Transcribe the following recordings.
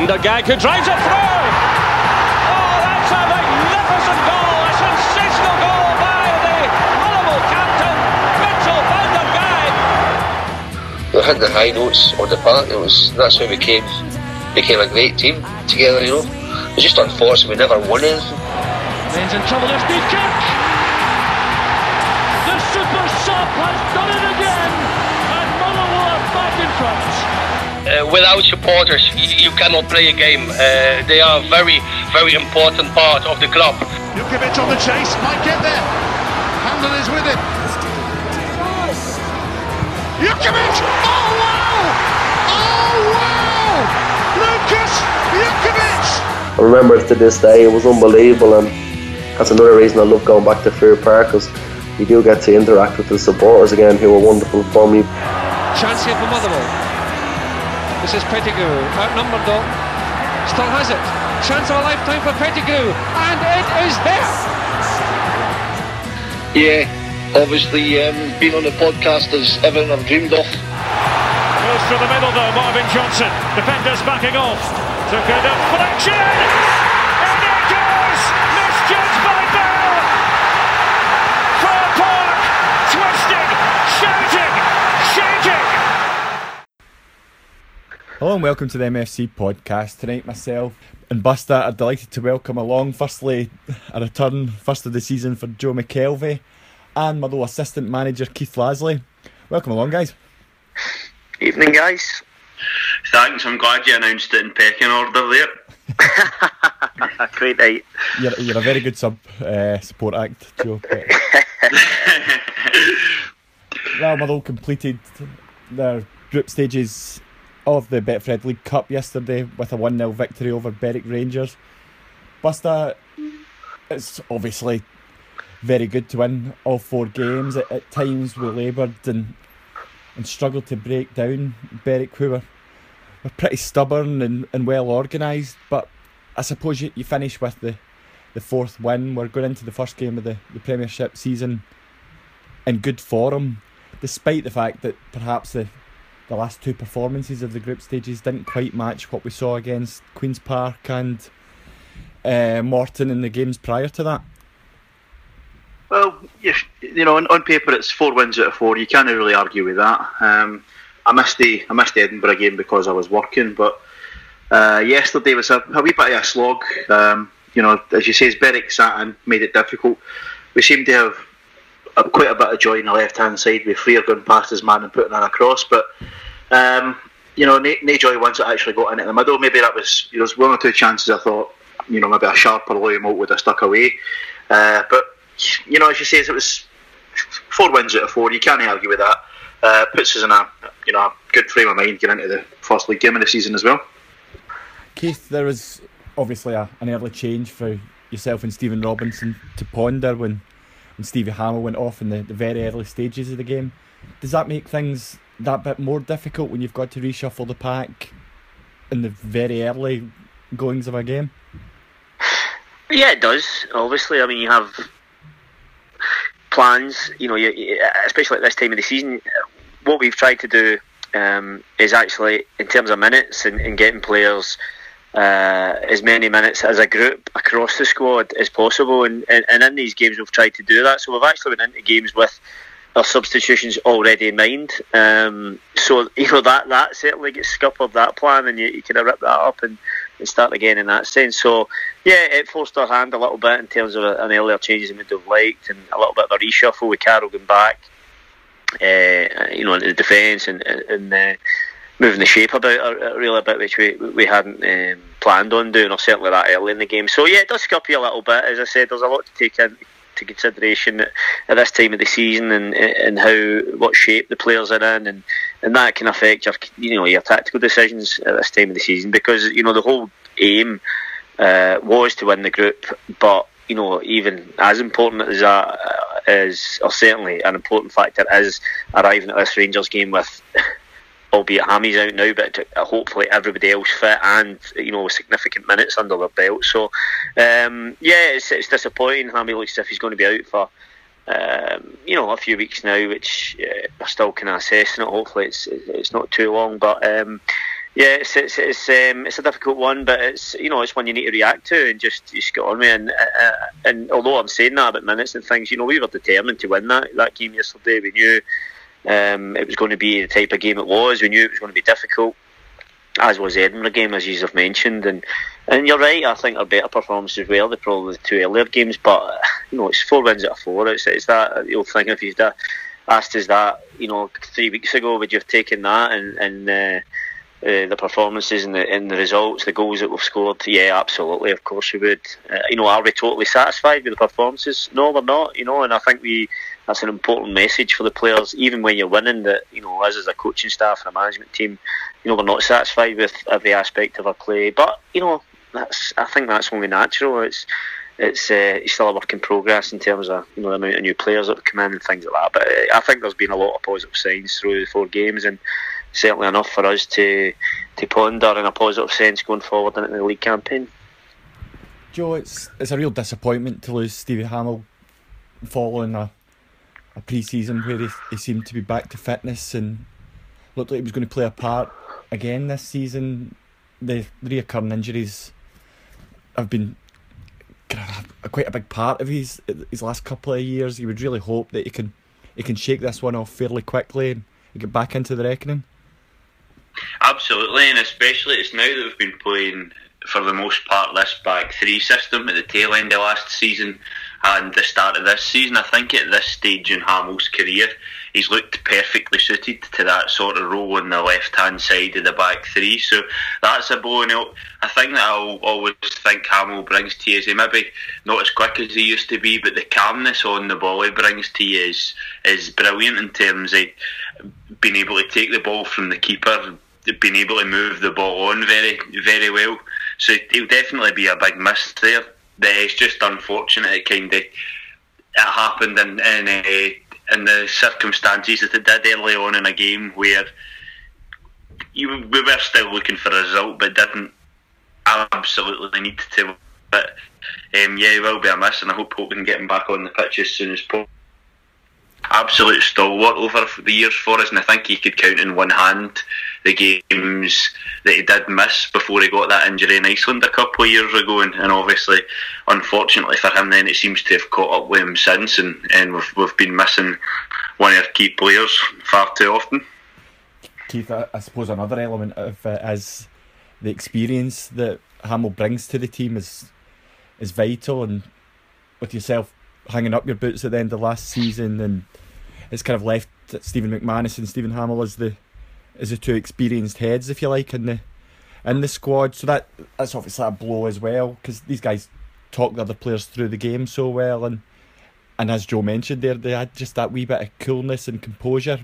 Vandergag who drives it through. Oh, that's a magnificent goal, a sensational goal by the Motherwell captain, Mitchell Vandergag. We had the high notes on the park. That's how we became a great team together. You know, it's just unfortunate we never won anything. Ben's in trouble. There's Newkirk. The super sub has done it again, and Motherwell are back in front. Without supporters, you cannot play a game. They are a very, very important part of the club. Jukovic on the chase, might get there. Handel is with it. Jukovic! Oh wow! Oh wow! Lucas Jukovic! I remember it to this day. It was unbelievable, and that's another reason I love going back to Fair Park, because you do get to interact with the supporters again, who were wonderful for me. Chance here for Motherwell. This is Pettigrew, outnumbered though. Still has it. Chance of a lifetime for Pettigrew, and it is there. Yeah, obviously being on the podcast is everything I've dreamed of. Goes through the middle though, Marvin Johnson. Defenders backing off. Took a deflection. And it goes. Misjudged by Bell. Fir Park. Twisting. Shouting. Shaking. Hello and welcome to the MFC podcast. Tonight myself and Buster are delighted to welcome along, firstly, a return, first of the season for Joe McKelvey, and Motherwell assistant manager Keith Lasley. Welcome along, guys. Evening, guys. Thanks, I'm glad you announced it in pecking order there. Great night. You're a very good support act, Joe. Well, Motherwell completed their group stages of the Betfred League Cup yesterday with a 1-0 victory over Berwick Rangers. Buster, it's obviously very good to win all 4 games. At times we laboured and struggled to break down Berwick, who were pretty stubborn and well organised, but I suppose you finish with the 4th win. We're going into the first game of the Premiership season in good form, despite the fact that perhaps the last 2 performances of the group stages didn't quite match what we saw against Queen's Park and Morton in the games prior to that. Well, you know, on paper it's 4 wins out of 4. You can't really argue with that. I missed the Edinburgh game because I was working, but yesterday was a wee bit of a slog. You know, as you say, Berwick sat in, made it difficult. We seemed to have quite a bit of joy on the left-hand side with Freer going past his man and putting in a cross, but you know, no joy once it actually got into the middle. Maybe that was, you know, 1 or 2 chances I thought, you know, maybe a sharper Loyal Moult would have stuck away, but you know, as you say, it was 4 wins out of 4. You can't argue with that. Puts us in a good frame of mind getting into the first league game of the season as well. Keith, there was obviously an early change for yourself and Stephen Robinson to ponder when Stevie Hamill went off in the very early stages of the game. Does that make things that bit more difficult when you've got to reshuffle the pack in the very early goings of a game? Yeah, it does. Obviously, I mean, you have plans, you know, especially at this time of the season. What we've tried to do is actually, in terms of minutes and getting players as many minutes as a group across the squad as possible, and in these games we've tried to do that. So we've actually went into games with our substitutions already in mind. So you know, that certainly gets scuppered, that plan, and you kind of rip that up and start again in that sense. So yeah, it forced our hand a little bit in terms of an earlier changes we would have liked, and a little bit of a reshuffle with Carroll going back, you know, into the defence and moving the shape about really a bit, which we hadn't planned on doing, or certainly that early in the game. So yeah, it does scup you a little bit. As I said, there's a lot to take into consideration at this time of the season, and what shape the players are in, and that can affect your tactical decisions at this time of the season, because you know the whole aim was to win the group, but you know, even as important as that is, or certainly an important factor is arriving at this Rangers game with, albeit Hammy's out now, but hopefully everybody else fit and, you know, significant minutes under their belt. So yeah, it's disappointing. Hammy looks as if he's going to be out for you know, a few weeks now, which we're still kind of assessing it. Hopefully it's not too long, but Yeah, it's a difficult one, but it's it's one you need to react to and just get on with it. And although I'm saying that about minutes and things, we were determined to win that game yesterday. We knew it was going to be the type of game it was. We knew it was going to be difficult, as was the Edinburgh game, as you have mentioned. And you're right. I think our better performances were probably the two earlier games, but it's 4 wins out of 4. It's that the old thing. If you'd asked us that 3 weeks ago, would you have taken that and the performances and the results, the goals that we've scored? Yeah, absolutely, of course we would. Are we totally satisfied with the performances? No, we're not. And I think that's an important message for the players, even when you're winning, that us as a coaching staff and a management team, we're not satisfied with every aspect of our play. But I think that's only natural. It's still a work in progress in terms of the amount of new players that have come in and things like that. But I think there's been a lot of positive signs through the 4 games, and certainly enough for us to ponder in a positive sense going forward into the league campaign. Joe, it's a real disappointment to lose Stevie Hammell following a pre-season where he seemed to be back to fitness and looked like he was going to play a part again this season. The reoccurring injuries have been quite a big part of his last couple of years. You would really hope that he can shake this one off fairly quickly and get back into the reckoning. Absolutely, and especially it's now that we've been playing for the most part this back 3 system at the tail end of last season and the start of this season. I think at this stage in Hamill's career, he's looked perfectly suited to that sort of role on the left-hand side of the back 3. So that's a blow out. A thing that I'll always think Hamill brings to you is he maybe not as quick as he used to be, but the calmness on the ball he brings to you is brilliant in terms of being able to take the ball from the keeper, being able to move the ball on very, very well. So he'll definitely be a big miss there. It's just unfortunate it happened in the circumstances that it did early on in a game where we were still looking for a result but didn't absolutely need to. But he will be a miss, and I hope we can get him back on the pitch as soon as possible. Absolute stalwart over the years for us, and I think he could count in one hand the games that he did miss before he got that injury in Iceland a couple of years ago, and obviously, unfortunately for him, then it seems to have caught up with him since, and we've been missing one of our key players far too often. Keith, I suppose another element of it is the experience that Hamill brings to the team is vital, and with yourself hanging up your boots at the end of last season, and it's kind of left Stephen McManus and Stephen Hamill as the two experienced heads, if you like, in the squad. So that's obviously a blow as well, because these guys talk the other players through the game so well, and as Joe mentioned there, they had just that wee bit of coolness and composure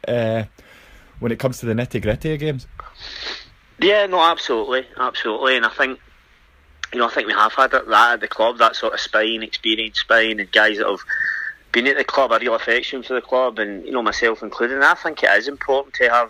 when it comes to the nitty gritty of games. Yeah, no, absolutely, and I think we have had that at the club, that sort of experienced spine, and guys that have been at the club, a real affection for the club, and myself included. And I think it is important to have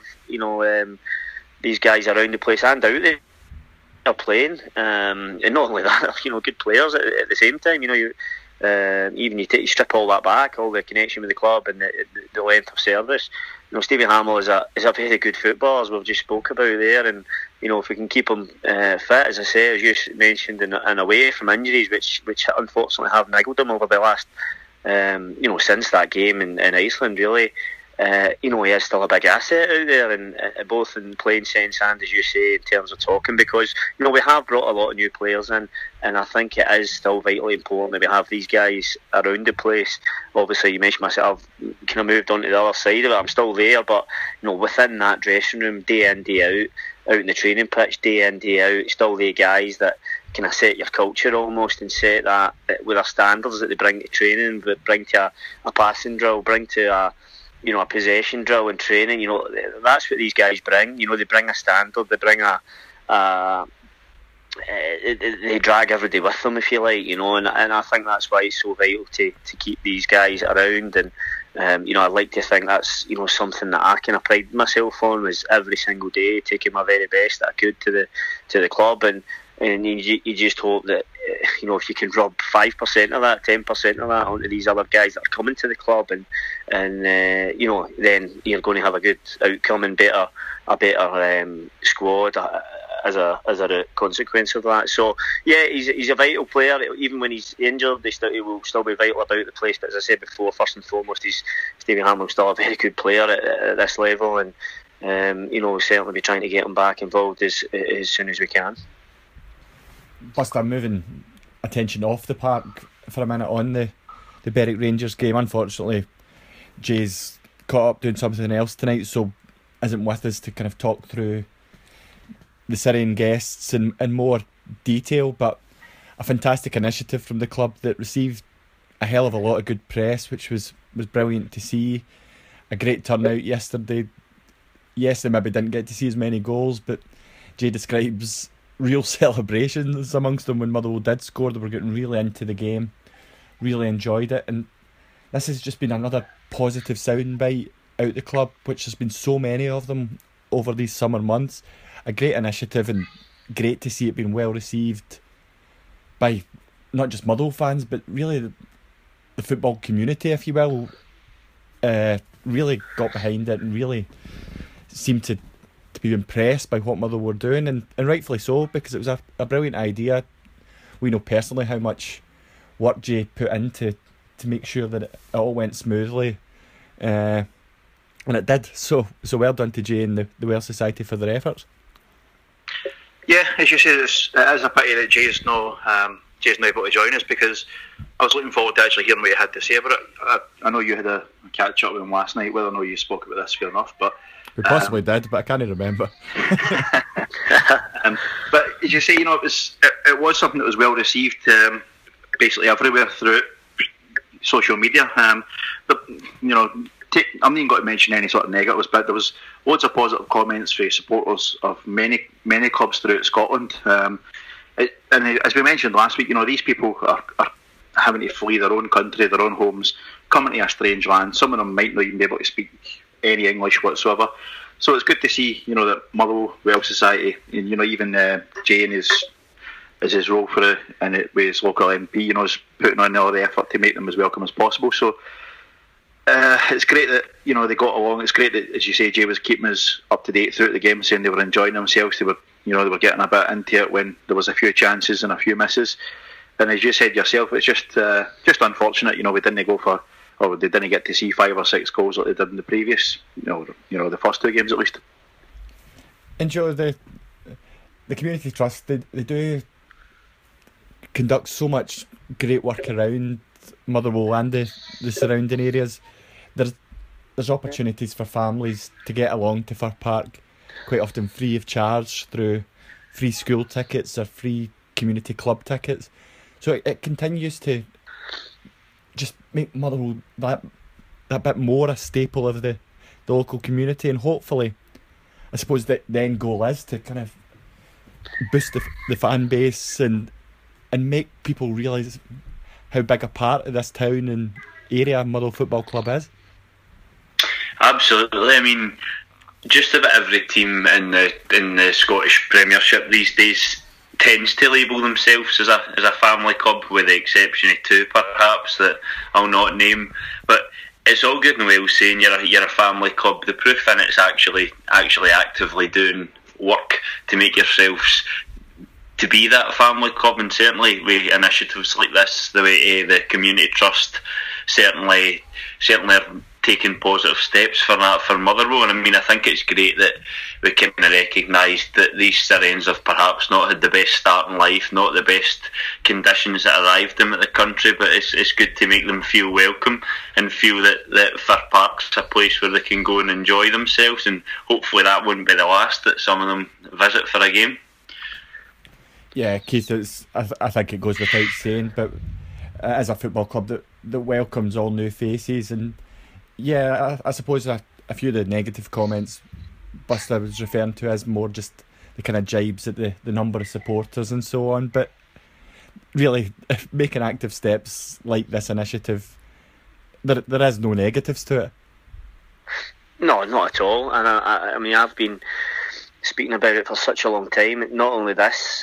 these guys around the place and out there playing, and not only that, good players at the same time. Even you strip all that back, all the connection with the club and the length of service. Stevie Hamill is a very good footballer, as we've just spoke about there, and if we can keep him fit, as I say, as you mentioned, and away from injuries, which unfortunately have niggled him over the last, since that game in Iceland, really. He is still a big asset out there, and both in playing sense and, as you say, in terms of talking, because we have brought a lot of new players in, and I think it is still vitally important that we have these guys around the place. Obviously, you mentioned myself, kind of moved on to the other side of it. I'm still there, but within that dressing room, day in, day out in the training pitch, day in, day out, still the guys that kind of set your culture almost, and set that with their standards that they bring to training, but bring to a passing drill, bring to a possession drill and training. That's what these guys bring. They bring a standard, they bring they drag everybody with them, if you like, and I think that's why it's so vital to keep these guys around. And I'd like to think that's something that I kind of pride myself on, was every single day taking my very best that I could to the club, and you just hope that if you can rub 5% of that, 10% of that onto these other guys that are coming to the club, and then you're going to have a good outcome and a better squad as a consequence of that. So yeah, he's a vital player. Even when he's injured, he will still be vital about the place. But as I said before, first and foremost, Stevie Hammond's still a very good player at this level, and we'll certainly be trying to get him back involved as soon as we can. Buster, moving attention off the park for a minute on the Berwick Rangers game. Unfortunately, Jay's caught up doing something else tonight, so isn't with us to kind of talk through the Syrian guests in more detail, but a fantastic initiative from the club that received a hell of a lot of good press, which was brilliant to see. A great turnout yesterday. Yes, they maybe didn't get to see as many goals, but Jay describes real celebrations amongst them when Motherwell did score. They were getting really into the game, really enjoyed it, and this has just been another positive soundbite out the club, which has been so many of them over these summer months. A great initiative, and great to see it being well received by not just Motherwell fans, but really the football community, if you will. Really got behind it and really seemed to be impressed by what Motherwell were doing, and rightfully so, because it was a brilliant idea. We know personally how much work Jay put into to make sure that it all went smoothly, and it did. So well done to Jay and the Welsh Society for their efforts. Yeah, as you say, it is a pity that Jay's not able to join us, because I was looking forward to actually hearing what you had to say about it. I know you had a catch up with him last night. Whether or not you spoke about this, fair enough, but we possibly did, but I can't remember. But as you say, it was something that was well received, basically everywhere through social media. But I'm not even going to mention any sort of negatives, but there was loads of positive comments from supporters of many clubs throughout Scotland. And as we mentioned last week, these people are having to flee their own country, their own homes, coming to a strange land. Some of them might not even be able to speak any English whatsoever. So it's good to see, that Motherwell, Welsh Society, and even Jay in his role for it, and with his local MP, is putting on all the effort to make them as welcome as possible. So it's great that they got along. It's great that, as you say, Jay was keeping us up to date throughout the game, saying they were enjoying themselves. They were getting a bit into it when there was a few chances and a few misses. And as you said yourself, it's just unfortunate. We didn't go for, or they didn't get to see 5 or 6 goals like they did in the previous, the first 2 games at least. And Joe, the Community Trust, they do conduct so much great work around Motherwell and the surrounding areas. There's opportunities for families to get along to Fir Park, quite often free of charge, through free school tickets or free community club tickets. So it continues to just make Motherwell that bit more a staple of the local community, and hopefully, I suppose the end goal is to kind of boost the fan base and make people realise how big a part of this town and area Motherwell Football Club is. Absolutely. I mean, just about every team in the Scottish Premiership these days tends to label themselves as a family club, with the exception of 2 perhaps that I'll not name. But it's all good and well saying you're a family club. The proof in it's actually actively doing work to make yourselves to be that family club, and certainly with initiatives like this, the way the Community Trust certainly are taking positive steps for that for Motherwell. And I mean, I think it's great that we kind of recognise that these Syrians have perhaps not had the best start in life, not the best conditions that arrived them at the country, but it's good to make them feel welcome and feel that Fir Park's a place where they can go and enjoy themselves, and hopefully that wouldn't be the last that some of them visit for a game. Yeah, Keith, I think it goes without saying, but as a football club that welcomes all new faces, and yeah, I suppose a few of the negative comments Buster was referring to as more just the kind of jibes at the number of supporters and so on, but really making active steps like this initiative, there is no negatives to it. No, not at all. And I mean, I've been speaking about it for such a long time. Not only this,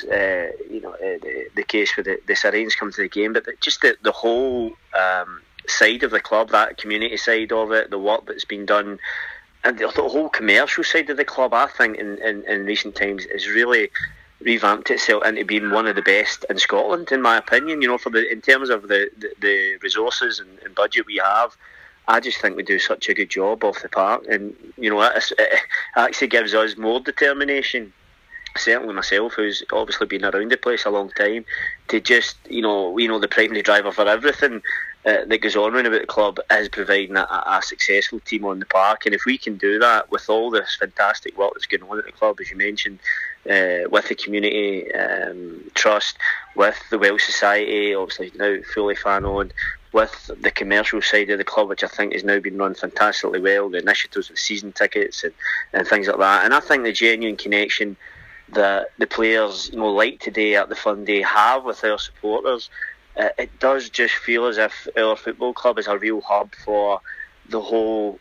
the case with the Syrians come to the game, but just the whole side of the club, that community side of it, the work that's been done, and the whole commercial side of the club, I think in recent times has really revamped itself into being one of the best in Scotland, in my opinion. In terms of the resources and budget we have, I just think we do such a good job off the park, and it actually gives us more determination. Certainly myself, who's obviously been around the place a long time, to just the primary driver for everything that goes on around about the club is providing a successful team on the park. And if we can do that with all this fantastic work that's going on at the club, as you mentioned, with the community trust, with the Welsh Society, obviously now fully fan owned, with the commercial side of the club, which I think has now been run fantastically well, the initiatives with season tickets and things like that. And I think the genuine connection that the players, like today at the Fun Day, have with their supporters, it does just feel as if our football club is a real hub for the whole,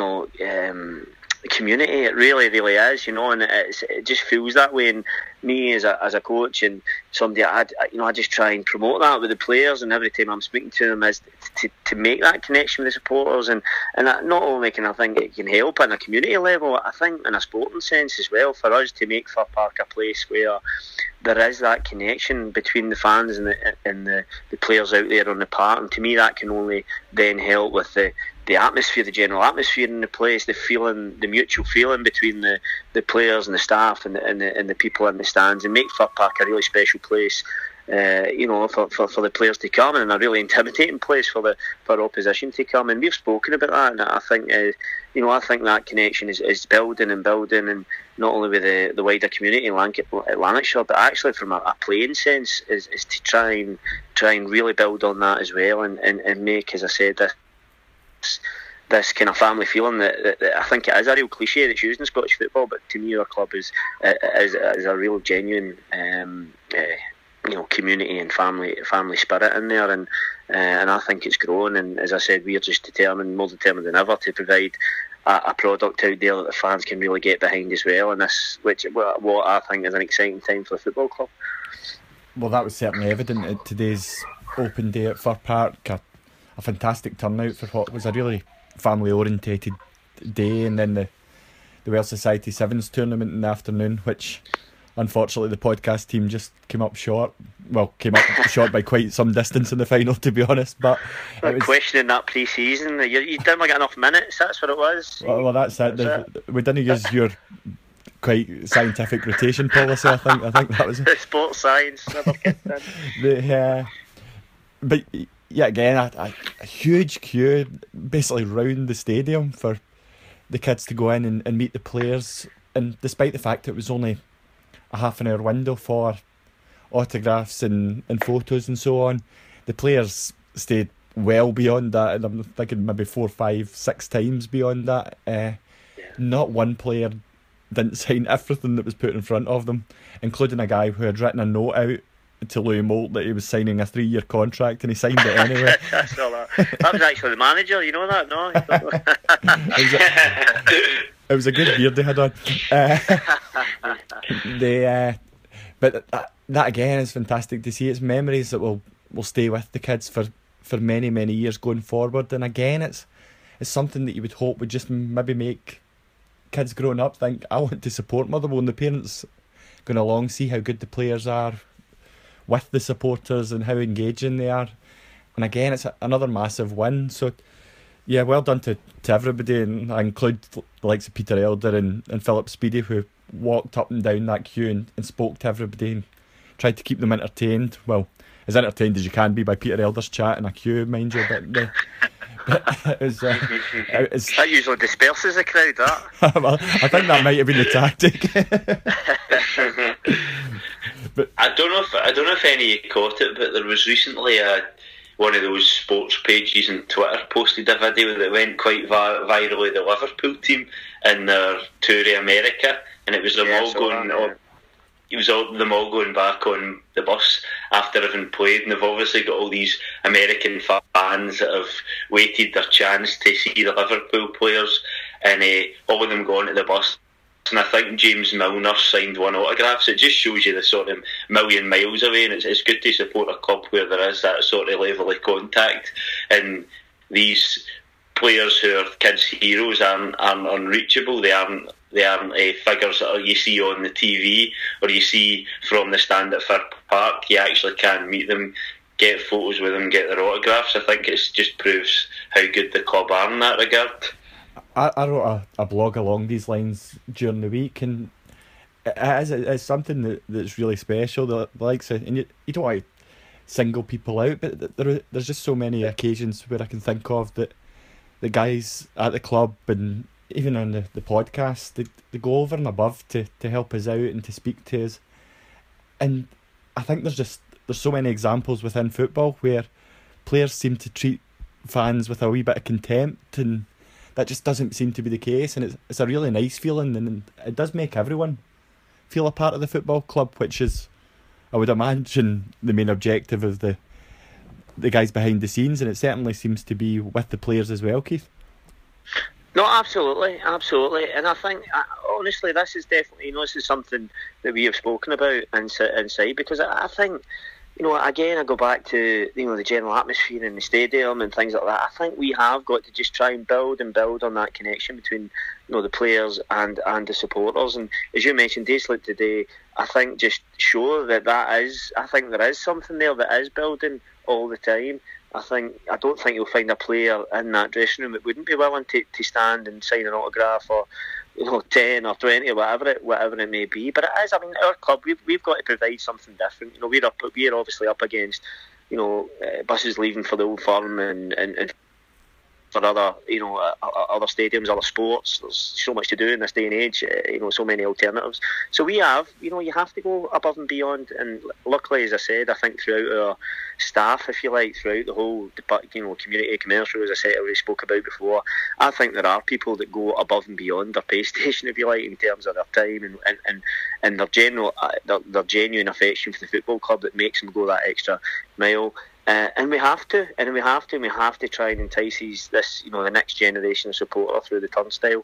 community. It really, really is, and it just feels that way. And me as a coach and somebody, I just try and promote that with the players, and every time I'm speaking to them is to make that connection with the supporters, and that not only can I think it can help on a community level, I think in a sporting sense as well, for us to make Fir Park a place where there is that connection between the fans and the players out there on the park. And to me, that can only then help with the atmosphere, the general atmosphere in the place, the feeling, the mutual feeling between the players and the staff and the people in the stands, and make Fir Park a really special place, for the players to come, and a really intimidating place for opposition to come. And we've spoken about that, and I think I think that connection is building, and not only with the wider community in Lanarkshire, but actually from a playing sense is to try and really build on that as well, and make, as I said, this kind of family feeling that I think it is a real cliche that's used in Scottish football, but to me our club is a real genuine community and family spirit in there, and I think it's grown. And as I said, we're just more determined than ever to provide a product out there that the fans can really get behind as well, and what I think is an exciting time for the football club. Well, that was certainly evident at today's open day at Fir Park. A fantastic turnout for what was a really family orientated day, and then the Welsh Society Sevens tournament in the afternoon, which unfortunately the podcast team just came up short by quite some distance in the final, to be honest. But I'm questioning that pre-season. You didn't get enough minutes, that's what it was. Well, that's it. We didn't use your quite scientific rotation policy, I think that was it. Sports science never kicked in. But yeah, again, a huge queue basically round the stadium for the kids to go in and meet the players. And despite the fact it was only a half an hour window for autographs and photos and so on, the players stayed well beyond that, and I'm thinking maybe 4, 5, 6 times beyond that. Not one player didn't sign everything that was put in front of them, including a guy who had written a note out to Louis Moult that he was signing a 3-year contract, and he signed it anyway. That was actually the manager, you know that, no? It was a good beard they had on. But that again is fantastic to see. It's memories that will stay with the kids for many, many years going forward. And again, it's something that you would hope would just maybe make kids growing up think, I want to support Motherwell, and the parents going along see how good the players are with the supporters and how engaging they are. And again, it's another massive win. So yeah, well done to everybody, and I include the likes of Peter Elder and Philip Speedy, who walked up and down that queue and spoke to everybody and tried to keep them entertained. Well, as entertained as you can be by Peter Elder's chat in a queue, mind you, but that usually disperses the crowd, that. Well, I think that might have been the tactic. But I don't know if any of you caught it, but there was recently one of those sports pages on Twitter posted a video that went quite viral of the Liverpool team in their tour of America, and it was them all going. It was them all going back on the bus after having played, and they've obviously got all these American fans that have waited their chance to see the Liverpool players, and all of them going to the bus and I think James Milner signed one autograph, so it just shows you the sort of million miles away, and it's good to support a club where there is that sort of level of contact, and these players who are kids' heroes aren't unreachable. They aren't figures that you see on the TV or you see from the stand at Fir Park. You actually can meet them, get photos with them, get their autographs. I think it just proves how good the club are in that regard. I wrote a blog along these lines during the week, and it's something that's really special. The likes of, and you don't want to single people out, but there's just so many occasions where I can think of that the guys at the club and even on the podcast, they go over and above to help us out and to speak to us. And I think there's so many examples within football where players seem to treat fans with a wee bit of contempt, and that just doesn't seem to be the case, and it's a really nice feeling, and it does make everyone feel a part of the football club, which is, I would imagine, the main objective of the guys behind the scenes, and it certainly seems to be with the players as well, Keith. No, absolutely, and I think, honestly, this is definitely, this is something that we have spoken about inside, because I think, again, I go back to, the general atmosphere in the stadium and things like that. I think we have got to just try and build on that connection between, the players and the supporters. And as you mentioned, days like today, I think just show I think there is something there that is building all the time. I don't think you'll find a player in that dressing room that wouldn't be willing to stand and sign an autograph, or 10 or 20 or whatever it may be. But it is, our club, we've got to provide something different. We're obviously up against, buses leaving for the Old Firm and for other stadiums, other sports. There's so much to do in this day and age, so many alternatives. So we have, you have to go above and beyond. And luckily, as I said, I think throughout our staff, if you like, throughout the whole, community, commercial, as I said, I already spoke about before, I think there are people that go above and beyond their pay station, if you like, in terms of their time and their genuine affection for the football club that makes them go that extra mile. And we have to try and entice the next generation of supporter through the turnstile,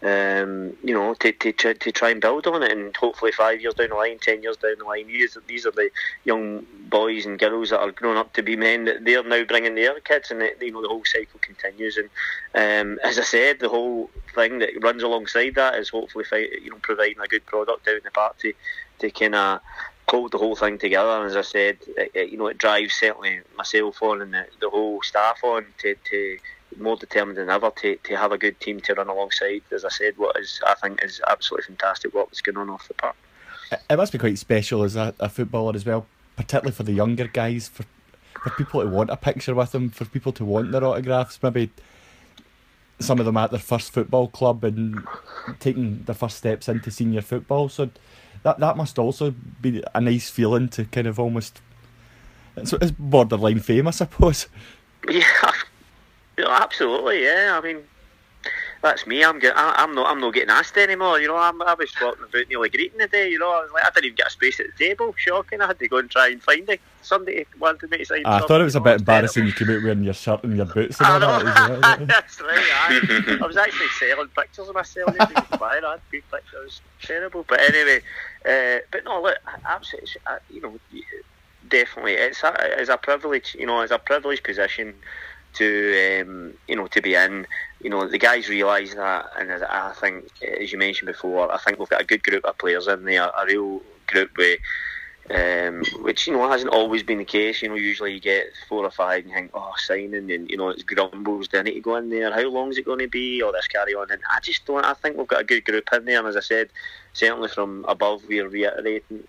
to try and build on it, and hopefully 5 years down the line, 10 years down the line, these are the young boys and girls that are grown up to be men that they're now bringing their kids, and the whole cycle continues. And as I said, the whole thing that runs alongside that is hopefully providing a good product out in the park to kind of hold the whole thing together. And as I said, it drives certainly myself on and the whole staff on to more determined than ever to have a good team to run alongside. As I said, I think is absolutely fantastic what was going on off the park. It must be quite special as a footballer as well, particularly for the younger guys, for people to want a picture with them, for people to want their autographs, maybe some of them at their first football club and taking their first steps into senior football. So that must also be a nice feeling to kind of almost, it's borderline fame, I suppose. Yeah, absolutely. Yeah, that's me. I'm not getting asked anymore. I was walking about nearly greeting the day. I was like, I didn't even get a space at the table. Shocking. I had to go and try and find somebody who wanted me to sign. I thought it was a bit embarrassing. You came out wearing your shirt and your boots and all that. That's right. I was actually selling pictures of myself. I'd good pictures. Terrible. But anyway, but no, look, absolutely. Definitely, it's a privilege. It's a privileged position to be in. The guys realise that, and I think, as you mentioned before, I think we've got a good group of players in there, a real group which hasn't always been the case. Usually you get 4 or 5 and you think, signing, and it's grumbles, do I need to go in there, how long is it going to be, all this carry on, and I think we've got a good group in there. And as I said, certainly from above, we're reiterating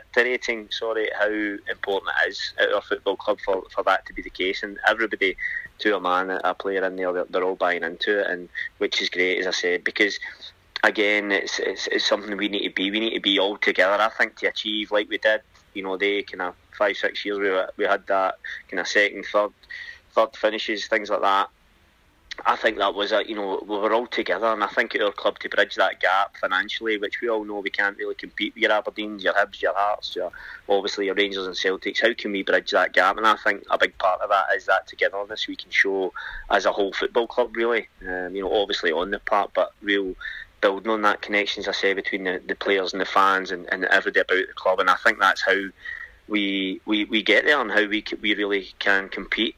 how important it is at our football club for that to be the case, and everybody, to a man, a player in there, they're all buying into it, and which is great, as I said, because again, it's something we need to be. We need to be all together, I think, to achieve like we did. They kind of 5-6 years we had that kind of second, third finishes, things like that. I think that was we were all together, and I think at our club, to bridge that gap financially, which we all know we can't really compete with your Aberdeens, your Hibs, your Hearts, obviously your Rangers and Celtics. How can we bridge that gap? And I think a big part of that is that togetherness we can show as a whole football club, really. Obviously on the park, but real building on that connection, as I say, between the players and the fans and everybody about the club. And I think that's how we get there, and how we really can compete.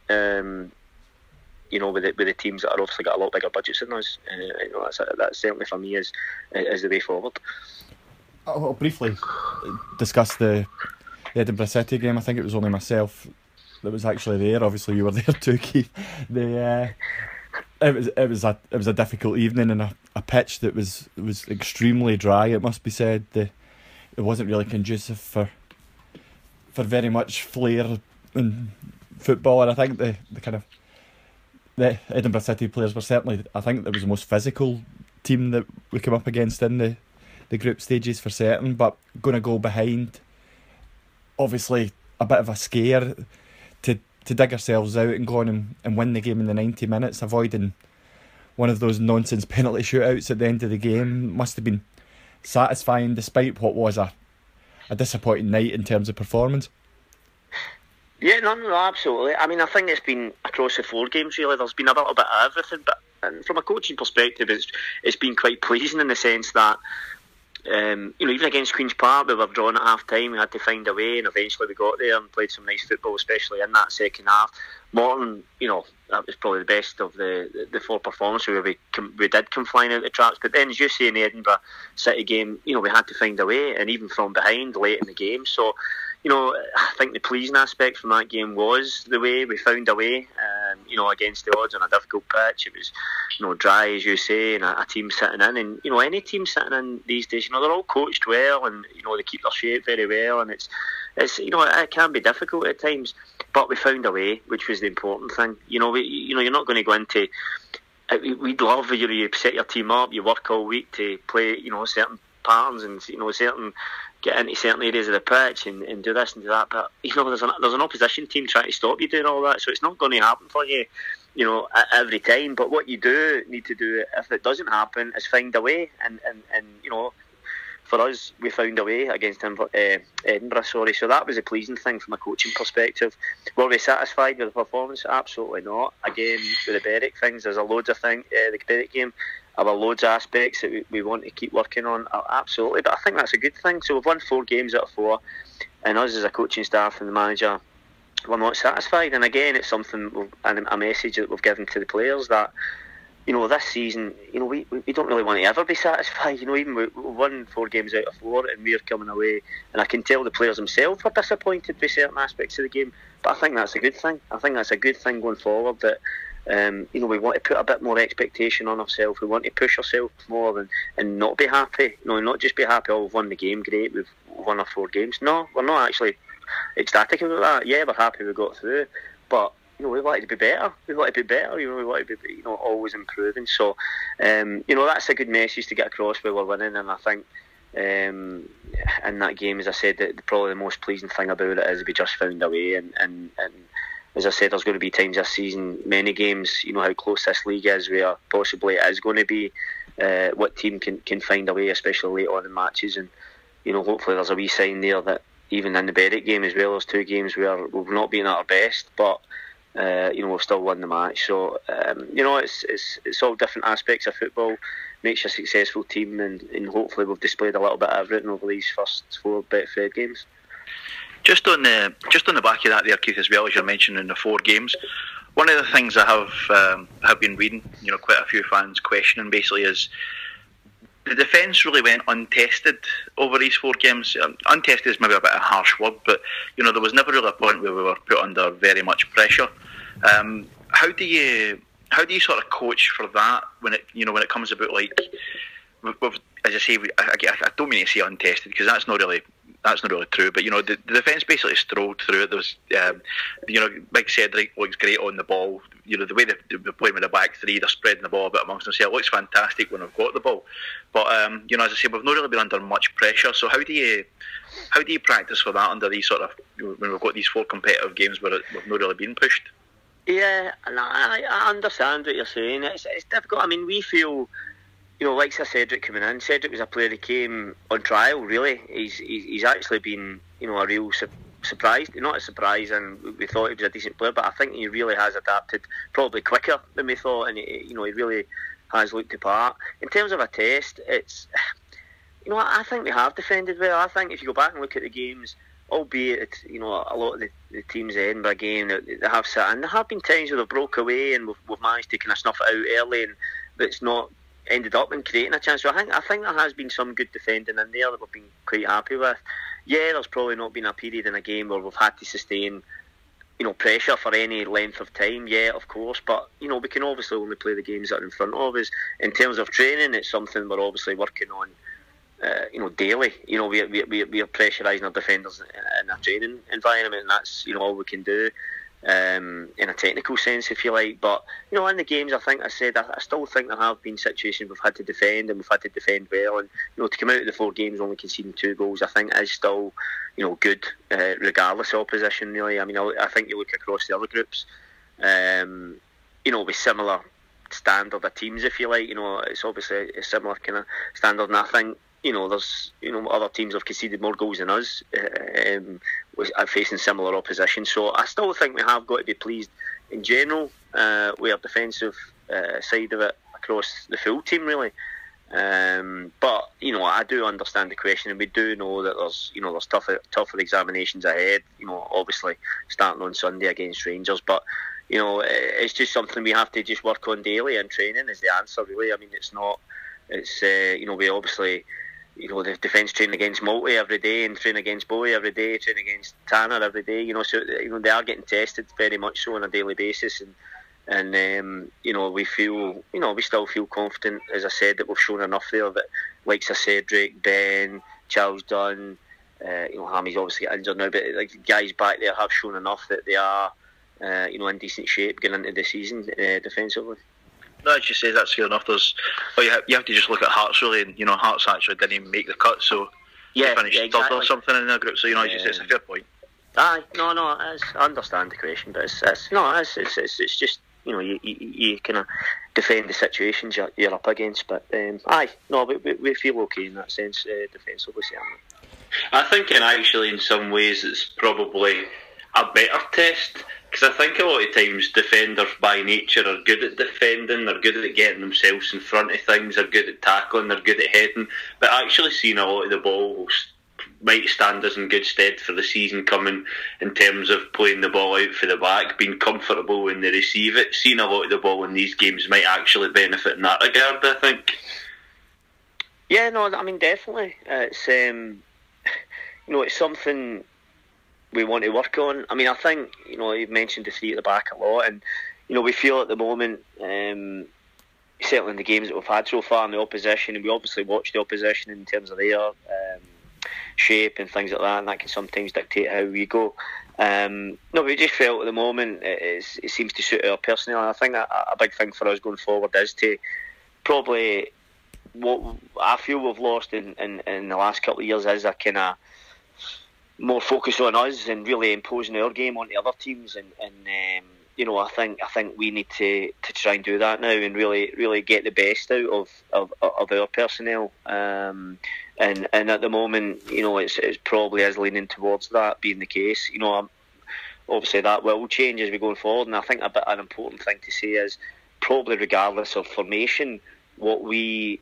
You know, with the teams that are obviously got a lot bigger budgets than us. You know, that's certainly for me is the way forward. I'll briefly discuss the Edinburgh City game. I think it was only myself that was actually there. Obviously, you were there too, Keith. It was a difficult evening, and a pitch that was extremely dry. It must be said. It wasn't really conducive for very much flair in football, and I think the Edinburgh City players were certainly, I think it was the most physical team that we came up against in the group stages for certain, but going to go behind, obviously a bit of a scare to dig ourselves out and go on and win the game in the 90 minutes, avoiding one of those nonsense penalty shootouts at the end of the game. Must have been satisfying despite what was a disappointing night in terms of performance. Yeah, no, absolutely. I mean, I think it's been across the 4 games really. There's been a little bit of everything, but from a coaching perspective, it's been quite pleasing in the sense that you know, even against Queen's Park, we were drawn at half time. We had to find a way, and eventually we got there and played some nice football, especially in that second half. Morton, you know, that was probably the best of the 4 performances where we did come flying out the traps. But then, as you say, in the Edinburgh City game, you know, we had to find a way, and even from behind late in the game. So, you know, I think the pleasing aspect from that game was the way we found a way, you know, against the odds on a difficult pitch. It was, you know, dry, as you say, and a team sitting in. And, you know, any team sitting in these days, you know, they're all coached well, and, you know, they keep their shape very well. And it's you know, it can be difficult at times. But we found a way, which was the important thing. You know, you're not going to go into... We'd love you set your team up, you work all week to play, you know, certain patterns and, you know, get into certain areas of the pitch and do this and do that, but, you know, there's an opposition team trying to stop you doing all that, so it's not going to happen for you, you know, every time. But what you do need to do, if it doesn't happen, is find a way, and you know, for us, we found a way against Edinburgh, so that was a pleasing thing from a coaching perspective. Were we satisfied with the performance? Absolutely not. Again, with the Berwick things, there's a loads of things, the Berwick game, there were loads of aspects that we want to keep working on, absolutely, but I think that's a good thing. So we've won 4 games out of 4, and us as a coaching staff and the manager, we're not satisfied. And again, it's something, and a message that we've given to the players, that, you know, this season, you know, we don't really want to ever be satisfied. You know, even we've won 4 games out of 4 and we're coming away, and I can tell the players themselves were disappointed with certain aspects of the game, but I think that's a good thing. I think that's a good thing going forward, that you know, we want to put a bit more expectation on ourselves. We want to push ourselves more and not be happy. You know, not just be happy, oh, we've won the game, great, we've won our 4 games. No, we're not actually ecstatic about that. Yeah, we're happy we got through, but, you know, we want to be better. We want to be better. You know, we want to be, you know, always improving. So, you know, that's a good message to get across where we're winning. And I think in that game, as I said, probably the most pleasing thing about it is we just found a way. And as I said, there's going to be times this season, many games, you know how close this league is, where possibly it is going to be what team can find a way, especially late on in matches. And, you know, hopefully there's a wee sign there that even in the Berwick game as well, there's 2 games where we've not been at our best, but you know, we've still won the match. So you know, it's all different aspects of football makes you a successful team, and hopefully we've displayed a little bit of everything over these first 4 Betfred games. Just on the back of that there, Keith, as well as you're mentioning the 4 games, one of the things I have been reading, you know, quite a few fans questioning basically is the defence really went untested over these 4 games. Untested is maybe a bit of a harsh word, but, you know, there was never really a point where we were put under very much pressure. How do you sort of coach for that when it comes about, like, as I say, I don't mean to say untested, because that's not really true, but, you know, the defence basically strolled through it. There was, you know, Big Cedric looks great on the ball. You know, the way they're playing with the back 3, they're spreading the ball a bit amongst themselves. It looks fantastic when we've got the ball. But, you know, as I say, we've not really been under much pressure. So how do you practice for that under these sort of, when we've got these 4 competitive games where we've not really been pushed? Yeah, and I understand what you're saying. It's difficult. I mean, we feel, you know, like Cedric coming in. Cedric was a player who came on trial, really. He's actually been, you know, a real surprise. Not a surprise, and we thought he was a decent player, but I think he really has adapted probably quicker than we thought, and he really has looked the part. In terms of a test, it's, I think we have defended well. I think if you go back and look at the games, albeit it's, a lot of the teams, the Edinburgh game, they have sat in. There have been times where they've broke away and we've managed to kind of snuff it out early, and it's not ended up in creating a chance. So I think there has been some good defending in there that we've been quite happy with. Yeah, there's probably not been a period in a game where we've had to sustain pressure for any length of time. Yeah, of course, but we can obviously only play the games that are in front of us. In terms of training, it's something we're obviously working on daily. We are pressurising our defenders in a training environment, and that's all we can do in a technical sense, if you like. But in the games, I still think there have been situations we've had to defend, and we've had to defend well. And to come out of the 4 games only conceding 2 goals, I think is still good, regardless of opposition. Really, I think you look across the other groups, with similar standard of teams, if you like. It's obviously a similar kind of standard, and I think there's other teams have conceded more goals than us, facing similar opposition. So I still think we have got to be pleased in general with our defensive side of it across the full team, really. But I do understand the question, and we do know that there's tougher examinations ahead. Obviously starting on Sunday against Rangers, but it's just something we have to just work on daily, and training is the answer, really. It's not. It's we obviously. The defence train against Malty every day, and train against Bowie every day, train against Tanner every day. So they are getting tested very much so on a daily basis, and we feel, we still feel confident, as I said, that we've shown enough there. That, like I said, Cedric, Ben, Charles Dunn, Hammy's obviously injured now, but like the guys back there have shown enough that they are, in decent shape going into the season defensively. No, as you say, that's fair enough. You have to just look at Hearts, really, and Hearts actually didn't even make the cut, so they finished third or something in their group. So as you say, it's a fair point. Aye, no, I understand the question, but it's just you kind of defend the situations you're up against. But we feel okay in that sense, defensively, certainly. I think, in some ways, it's probably a better test. Because I think a lot of times defenders by nature are good at defending, they're good at getting themselves in front of things, they're good at tackling, they're good at heading, but actually seeing a lot of the ball might stand us in good stead for the season coming, in terms of playing the ball out for the back, being comfortable when they receive it. Seeing a lot of the ball in these games might actually benefit in that regard, I think. Yeah, no, definitely. It's it's something we want to work on. I think, you've mentioned the 3 at the back a lot, and, we feel at the moment, certainly in the games that we've had so far in the opposition, and we obviously watch the opposition in terms of their shape and things like that, and that can sometimes dictate how we go. We just felt at the moment it seems to suit our personnel, and I think a big thing for us going forward is to probably, what I feel we've lost in the last couple of years is a kind of more focus on us and really imposing our game on the other teams, and I think we need to try and do that now, and really get the best out of our personnel, and at the moment it's probably is leaning towards that being the case. Obviously that will change as we go forward, and I think an important thing to say is probably regardless of formation, what we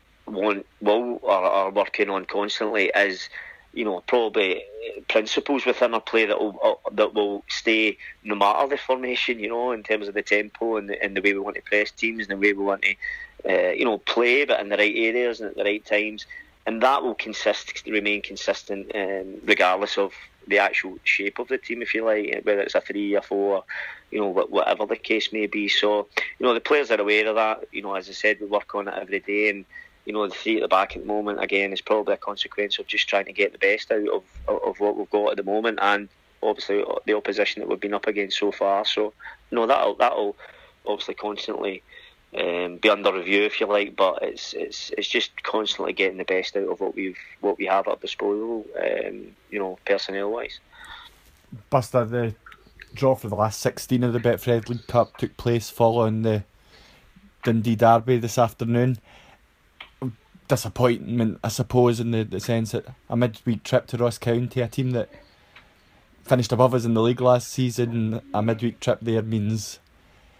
are working on constantly is probably principles within our play that will stay no matter the formation, in terms of the tempo and the way we want to press teams and the way we want to play, but in the right areas and at the right times, and that will remain consistent regardless of the actual shape of the team, if you like, whether it's a 3 or 4, whatever the case may be. So the players are aware of that. As I said, we work on it every day, and the 3 at the back at the moment, again, is probably a consequence of just trying to get the best out of what we've got at the moment, and obviously the opposition that we've been up against so far. So, that'll obviously constantly be under review, if you like, but it's just constantly getting the best out of what we have at disposal, personnel wise. Buster, the draw for the last 16 of the Betfred League Cup took place following the Dundee derby this afternoon. Disappointment, I suppose, in the sense that a midweek trip to Ross County, a team that finished above us in the league last season, a midweek trip there means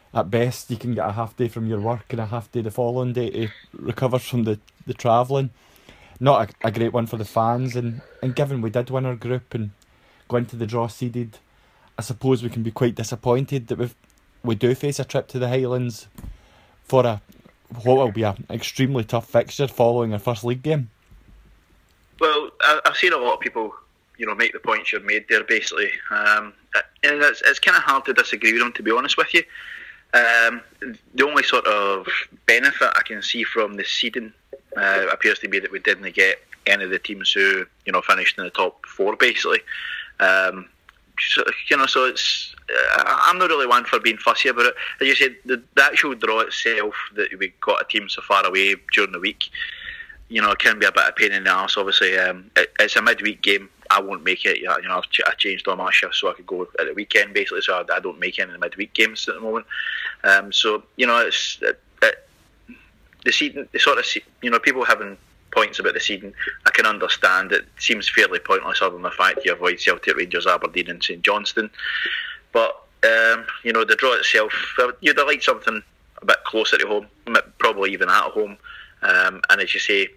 at best you can get a half day from your work and a half day the following day to recover from the travelling. Not a great one for the fans, and given we did win our group and go into the draw seeded, I suppose we can be quite disappointed that we do face a trip to the Highlands for what will be an extremely tough fixture following our first league game. Well, I've seen a lot of people, make the points you've made there, basically, and it's kind of hard to disagree with them, to be honest with you. The only sort of benefit I can see from the seeding appears to be that we didn't get any of the teams who finished in the top 4, basically. So it's I'm not really one for being fussy about it. As you said, the actual draw itself, that we got a team so far away during the week, it can be a bit of a pain in the arse. Obviously, it's a midweek game. I won't make it. I changed all my shifts so I could go at the weekend, basically. So I don't make any of the midweek games at the moment. So it's the seeding. The sort of people having points about the seeding, I can understand. It seems fairly pointless other than the fact you avoid Celtic, Rangers, Aberdeen and St Johnstone. But the draw itself, you'd have liked something a bit closer to home, probably even at home, and as you say,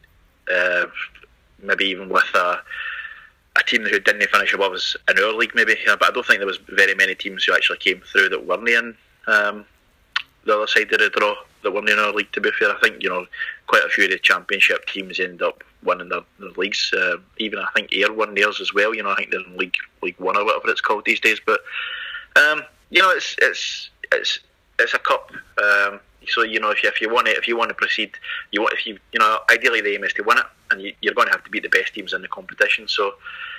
maybe even with a team who didn't finish above us in our league, maybe. But I don't think there was very many teams who actually came through that weren't in the other side of the draw, that weren't in our league, to be fair. I think quite a few of the championship teams end up winning their leagues. Even I think Ayr won theirs as well. I think they're in League 1 or whatever it's called these days. But it's a cup. So if you want to proceed, ideally the aim is to win it, and you're going to have to beat the best teams in the competition. So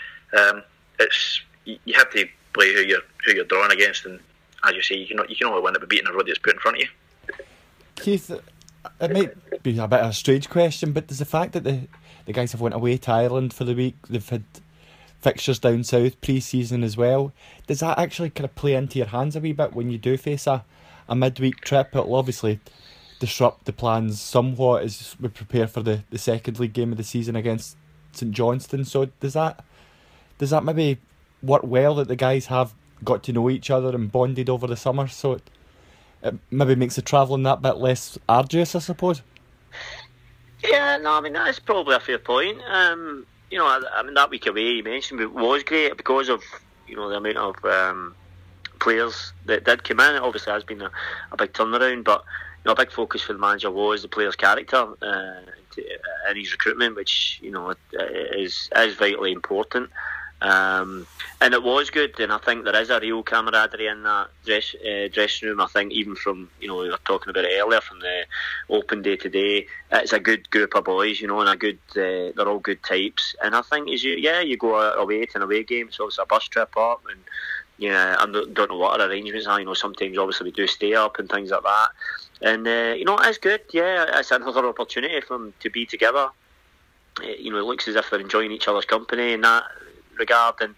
you have to play who you're drawing against, and as you say, you can only win it by beating everybody that's put in front of you. Keith, it might be a bit of a strange question, but does the fact that the guys have went away to Ireland for the week, they've had fixtures down south pre-season as well, does that actually kind of play into your hands a wee bit when you do face a midweek trip? It'll obviously disrupt the plans somewhat as we prepare for the second league game of the season against St Johnstone. So does that maybe work well that the guys have got to know each other and bonded over the summer, so it maybe makes the travelling that bit less arduous, I suppose? Yeah, no, I mean, that's probably a fair point. That week away you mentioned was great because of the amount of players that did come in. It obviously has been a big turnaround, but a big focus for the manager was the player's character and his recruitment, which is vitally important. And it was good, and I think there is a real camaraderie in that dressing room. I think even from we were talking about it earlier, from the open day today, it's a good group of boys, and a good they're all good types. And I think as you go away to an away game, so it's a bus trip up, and I don't know what our arrangements are. Sometimes obviously we do stay up and things like that, and it's good. Yeah, it's another opportunity for them to be together. It looks as if they're enjoying each other's company in that regard, and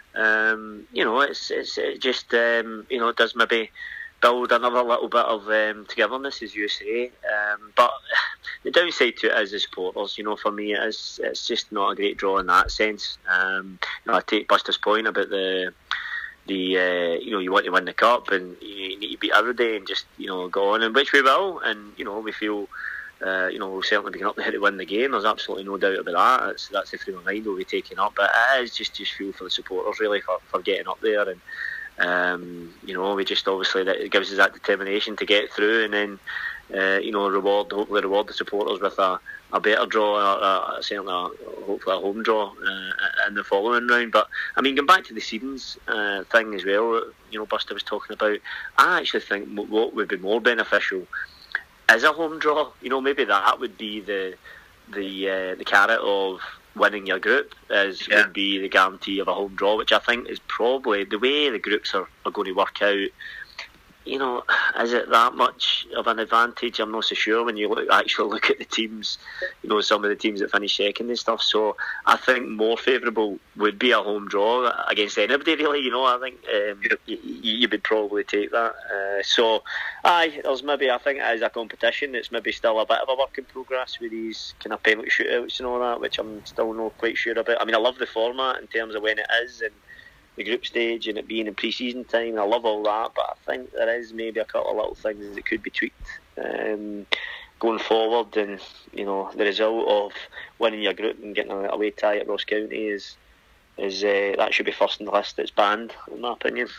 it just it does maybe build another little bit of togetherness, as you say. But the downside to it is the supporters. For me, it's just not a great draw in that sense. I take Buster's point about the you want to win the cup and you need to beat every day and just go on, and which we will, and we feel. We'll certainly be up there to win the game. There's absolutely no doubt about that. That's the frame of mind we'll be taking up. But it is just feel for the supporters really for getting up there, and we just obviously that it gives us that determination to get through, and then hopefully reward the supporters with a better draw, certainly hopefully a home draw in the following round. But I mean, going back to the seedings thing as well, Buster was talking about. I actually think what would be more beneficial is a home draw. Maybe that would be the carrot of winning your group would be the guarantee of a home draw, which I think is probably the way the groups are going to work out. Is it that much of an advantage? I'm not so sure when you actually look at the teams, some of the teams that finish second and stuff. So I think more favourable would be a home draw against anybody, really. I think you would probably take that. There's maybe, I think as a competition, it's maybe still a bit of a work in progress with these kind of penalty shootouts and all that, which I'm still not quite sure about. I mean, I love the format in terms of when it is and the group stage and it being in pre-season time. I love all that, but I think there is maybe a couple of little things that could be tweaked going forward, and the result of winning your group and getting an away tie at Ross County is that should be first on the list. It's banned, in my opinion.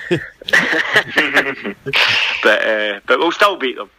but we'll still beat them.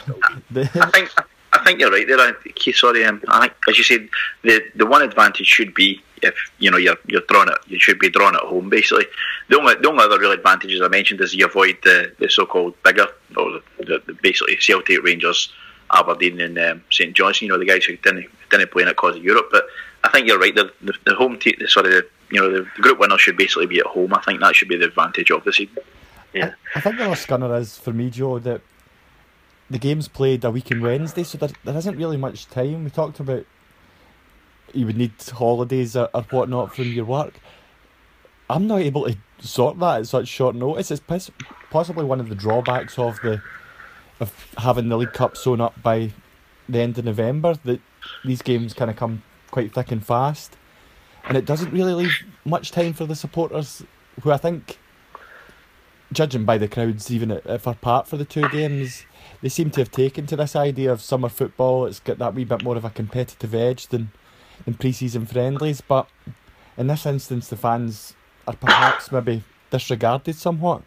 I think you're right there. Sorry, I think, as you said, the one advantage should be if you're drawn it. You should be drawn at home. Basically, the only other real advantages I mentioned is you avoid the so-called bigger, or the basically Celtic, Rangers, Aberdeen, and St John's. The guys who didn't play in it because of Europe. But I think you're right. The home team, the group winner should basically be at home. I think that should be the advantage of the season. Yeah, I think the last scunner is for me, Joe, that the game's played a week in Wednesday, so there isn't really much time. We talked about you would need holidays or whatnot from your work. I'm not able to sort that at such short notice. It's possibly one of the drawbacks of having the League Cup sewn up by the end of November, that these games kind of come quite thick and fast, and it doesn't really leave much time for the supporters, who I think, judging by the crowds even at Fir Park for the two games, they seem to have taken to this idea of summer football. It's got that wee bit more of a competitive edge than pre-season friendlies, but in this instance the fans are perhaps maybe disregarded somewhat.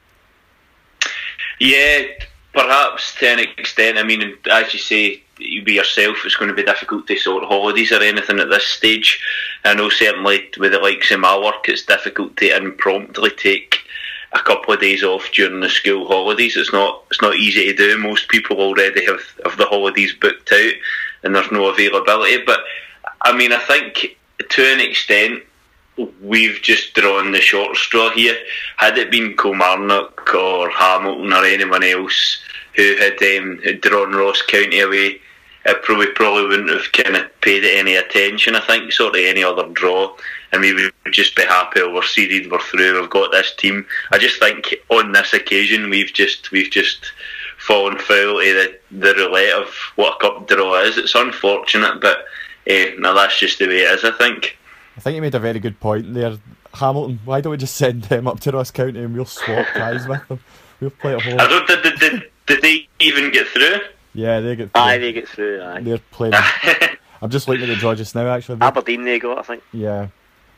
Yeah, perhaps to an extent. I mean, as you say, you be yourself, it's going to be difficult to sort holidays or anything at this stage. I know certainly with the likes of my work, it's difficult to impromptu take a couple of days off during the school holidays. It's not easy to do. Most people already have the holidays booked out and there's no availability. But I mean, I think to an extent we've just drawn the short straw here. Had it been Kilmarnock or Hamilton or anyone else who had drawn Ross County away, it probably wouldn't have kind of paid it any attention. I think sort of any other draw, and we would just be happy we're seeded, we're through, we've got this team. I just think on this occasion we've just fallen foul to the roulette of what a cup draw is. It's unfortunate, but no, that's just the way it is, I think. I think you made a very good point there. Hamilton, why don't we just send them up to Ross County and we'll swap ties with them? We'll play at home. I don't, did they even get through? Yeah, they get through. Aye, they get through. Aye. They're playing. I'm just looking at the draw just now, actually. Aberdeen they got, I think. Yeah.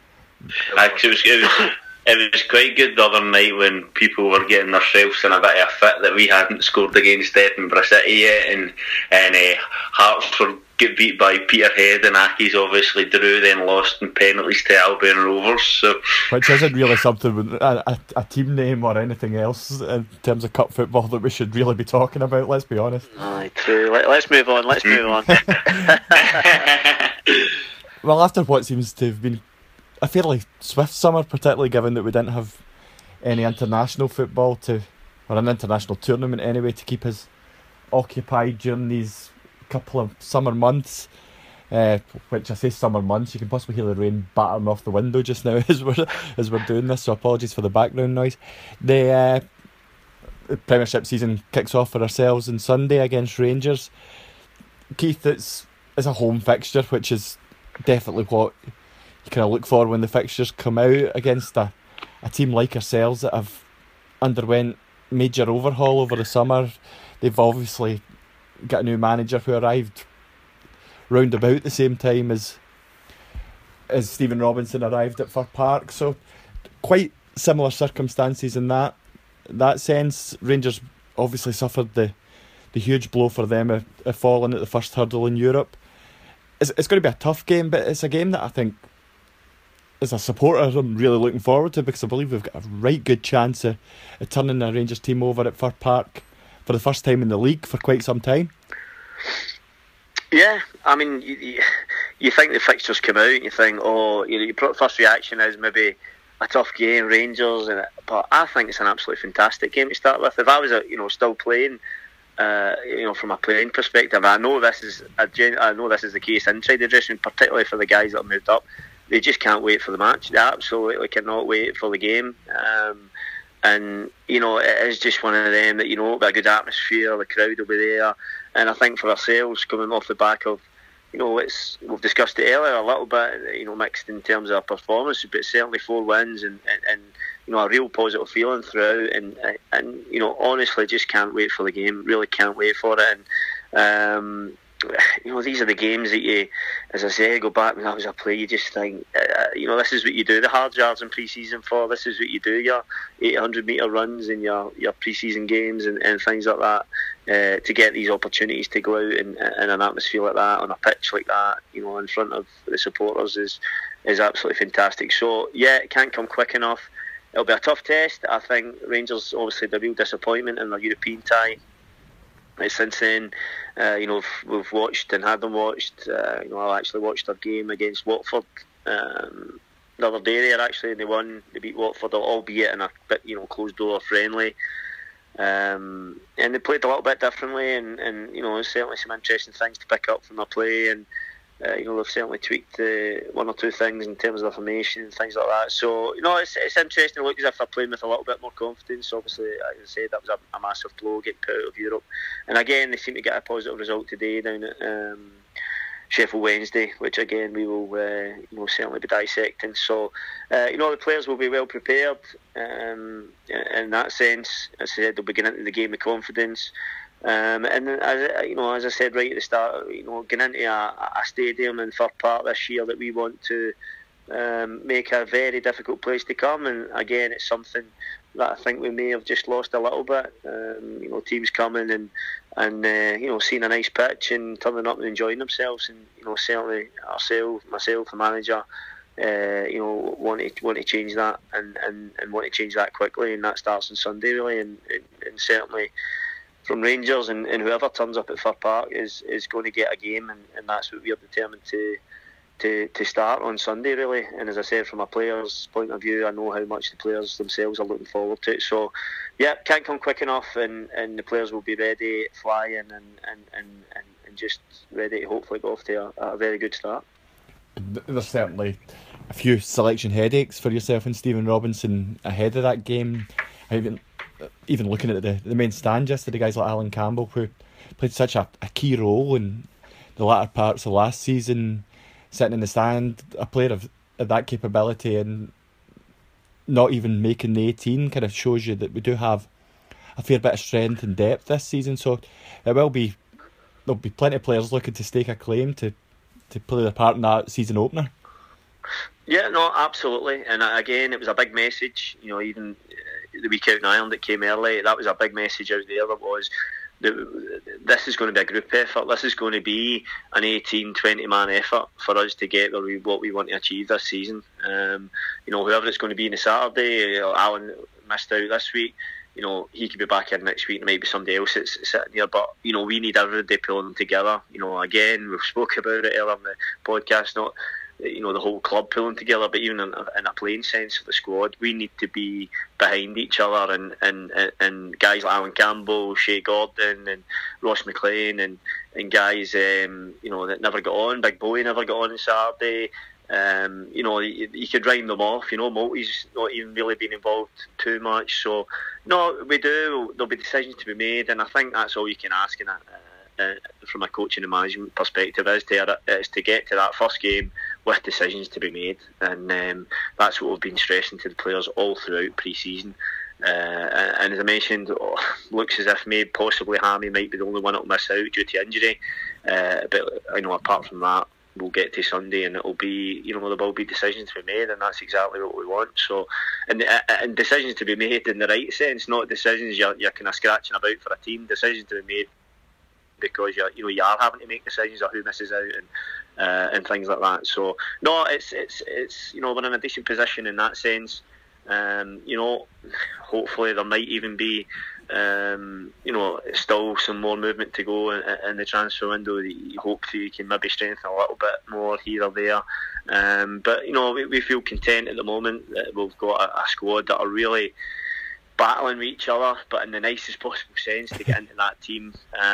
It was quite good the other night when people were getting themselves in a bit of a fit that we hadn't scored against Edinburgh City yet, and Hearts were get beat by Peterhead, and Accies obviously drew, then lost in penalties to Albion Rovers. So, which isn't really something with a team name or anything else in terms of cup football that we should really be talking about. Let's be honest. Aye, true. Let's move on. Well, after what seems to have been a fairly swift summer, particularly given that we didn't have any international football or an international tournament anyway, to keep us occupied during these couple of summer months, which I say summer months, you can possibly hear the rain battering off the window just now as we're doing this, so apologies for the background noise. The Premiership season kicks off for ourselves on Sunday against Rangers. Keith, it's a home fixture, which is definitely what you kind of look for when the fixtures come out, against a team like ourselves that have underwent major overhaul over the summer. They've obviously got a new manager who arrived round about the same time as Stephen Robinson arrived at Fir Park, so quite similar circumstances in that sense. Rangers obviously suffered the huge blow for them of falling at the first hurdle in Europe. It's going to be a tough game, but it's a game that I think, as a supporter, I'm really looking forward to, because I believe we've got a right good chance of turning the Rangers team over at Fir Park for the first time in the league for quite some time. Yeah, I mean, you think the fixtures come out and you think, your first reaction is maybe a tough game, Rangers, but I think it's an absolutely fantastic game to start with. If I was still playing, from a playing perspective, I know this is the case inside the dressing room, particularly for the guys that have moved up. They just can't wait for the match. They absolutely cannot wait for the game. And it is just one of them that it'll be a good atmosphere. The crowd will be there, and I think for ourselves, coming off the back of we've discussed it earlier a little bit, mixed in terms of our performance, but certainly 4 wins and a real positive feeling throughout, and honestly, just can't wait for the game. Really can't wait for it. And these are the games that you, as I say, go back when I was a player, you just think, this is what you do the hard yards in pre-season for. This is what you do your 800-metre runs and your pre-season games and things like that, to get these opportunities to go out in an atmosphere like that, on a pitch like that, in front of the supporters is absolutely fantastic. So yeah, it can't come quick enough. It'll be a tough test. I think Rangers, obviously, the real disappointment in their European tie. Since then, we've watched and had them watched. I actually watched their game against Watford the other day there, actually, and they won. They beat Watford, albeit in a bit, closed door friendly. And they played a little bit differently, and certainly some interesting things to pick up from their play. And they've certainly tweaked one or two things in terms of their formation and things like that. So it's interesting. It looks as if they're playing with a little bit more confidence. Obviously, as I said, that was a massive blow getting put out of Europe. And again, they seem to get a positive result today down at Sheffield Wednesday, which again we will certainly be dissecting. So the players will be well prepared in that sense. As I said, they'll be getting into the game with confidence. And as I said right at the start, getting into a stadium in Fir Park this year that we want to make a very difficult place to come. And again, it's something that I think we may have just lost a little bit. Teams coming and seeing a nice pitch and turning up and enjoying themselves. And certainly myself, the manager, want to change that and want to change that quickly. And that starts on Sunday really, and certainly from Rangers and whoever turns up at Fir Park is going to get a game, and that's what we are determined to start on Sunday really. And as I said, from a player's point of view, I know how much the players themselves are looking forward to it. So yeah, can't come quick enough, and the players will be ready, flying and just ready to hopefully go off to a very good start. There's certainly a few selection headaches for yourself and Stephen Robinson ahead of that game. Even looking at the main stand yesterday, guys like Alan Campbell, who played such a key role in the latter parts of last season, sitting in the stand, a player of that capability and not even making the 18 kind of shows you that we do have a fair bit of strength and depth this season. So there'll be plenty of players looking to stake a claim to play their part in that season opener. Yeah, no, absolutely. And again, it was a big message, even the week out in Ireland that came early, that was a big message out there. That was this is going to be a group effort. This is going to be an 18-20 man effort for us to get what we want to achieve this season. Whoever it's going to be on the Saturday, Alan missed out this week. He could be back in next week. There might be somebody else that's sitting there, but we need everybody pulling together. Again, we've spoke about it earlier in the podcast. Not the whole club pulling together, but even in a playing sense of the squad, we need to be behind each other, and guys like Alan Campbell, Shea Gordon and Ross McLean and guys that never got on. Big Bowie never got on Saturday. You could rhyme them off. Multy's not even really been involved too much. So no, we do. There'll be decisions to be made, and I think that's all you can ask in from a coaching and management perspective is to get to that first game with decisions to be made, and that's what we've been stressing to the players all throughout pre-season. And as I mentioned, looks as if maybe possibly Hammy might be the only one that'll miss out due to injury. But apart from that, we'll get to Sunday and it'll be, there will be decisions to be made, and that's exactly what we want. So, and decisions to be made in the right sense, not decisions you're kind of scratching about for a team. Decisions to be made because you are having to make decisions of who misses out and things like that. So no, it's we're in a decent position in that sense. Hopefully there might even be still some more movement to go in the transfer window. Hopefully you can maybe strengthen a little bit more here or there. But we feel content at the moment that we've got a squad that are really battling with each other, but in the nicest possible sense to get into that team,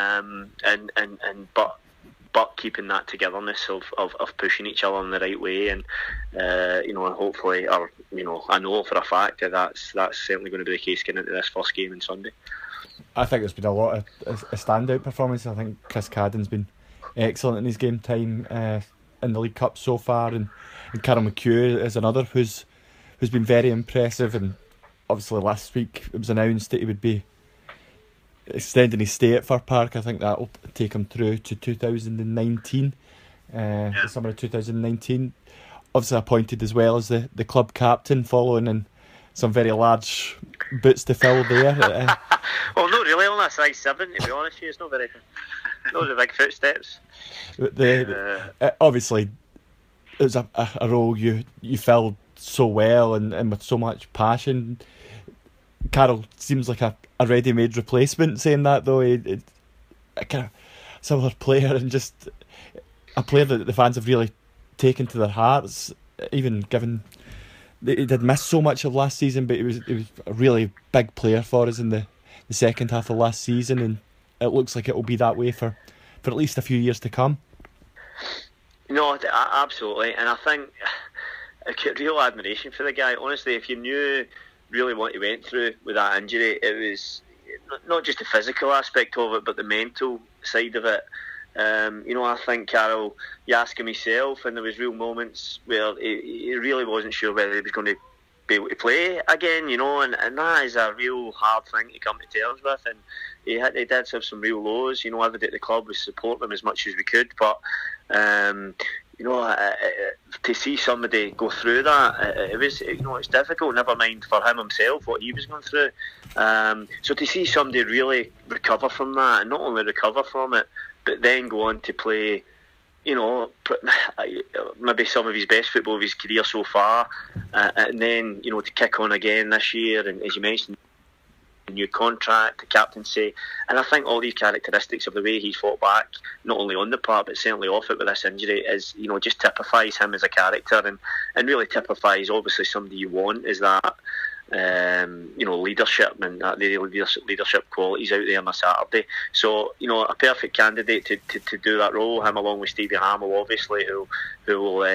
but keeping that togetherness of pushing each other in the right way, and hopefully, I know for a fact that's certainly going to be the case getting into this first game on Sunday. I think there's been a lot of standout performances. I think Chris Cadden's been excellent in his game time in the League Cup so far, and Carol McHugh is another who's been very impressive, and obviously last week it was announced that he would be extending his stay at Fir Park. I think that will take him through to 2019, the summer of 2019. Obviously appointed as well as the club captain, following in some very large boots to fill there. Well, not really, only a size 7 to be honest with you. It's not very big footsteps. Obviously it was a role you filled so well and with so much passion. Carroll seems like a ready-made replacement. Saying that though, a kind of similar player, and just a player that the fans have really taken to their hearts, even given he did miss so much of last season, but he was a really big player for us in the second half of last season, and it looks like it will be that way for at least a few years to come. No, absolutely, and I think I get real admiration for the guy. Honestly, if you knew really what he went through with that injury, it was not just the physical aspect of it, but the mental side of it. I think Carroll, you ask him himself, and there was real moments where he really wasn't sure whether he was going to be able to play again, and that is a real hard thing to come to terms with, and he did have some real lows. Everybody at the club was supporting him as much as we could, but to see somebody go through that, it was, it's difficult, never mind for him himself, what he was going through. So to see somebody really recover from that, and not only recover from it, but then go on to play, maybe some of his best football of his career so far, and then, to kick on again this year, and as you mentioned, new contract, the captaincy, and I think all these characteristics of the way he's fought back, not only on the part but certainly off it with this injury, is just typifies him as a character, and really typifies obviously somebody you want is that leadership and the leadership qualities out there on a Saturday. So a perfect candidate to do that role. Him along with Stevie Hamill, obviously, who will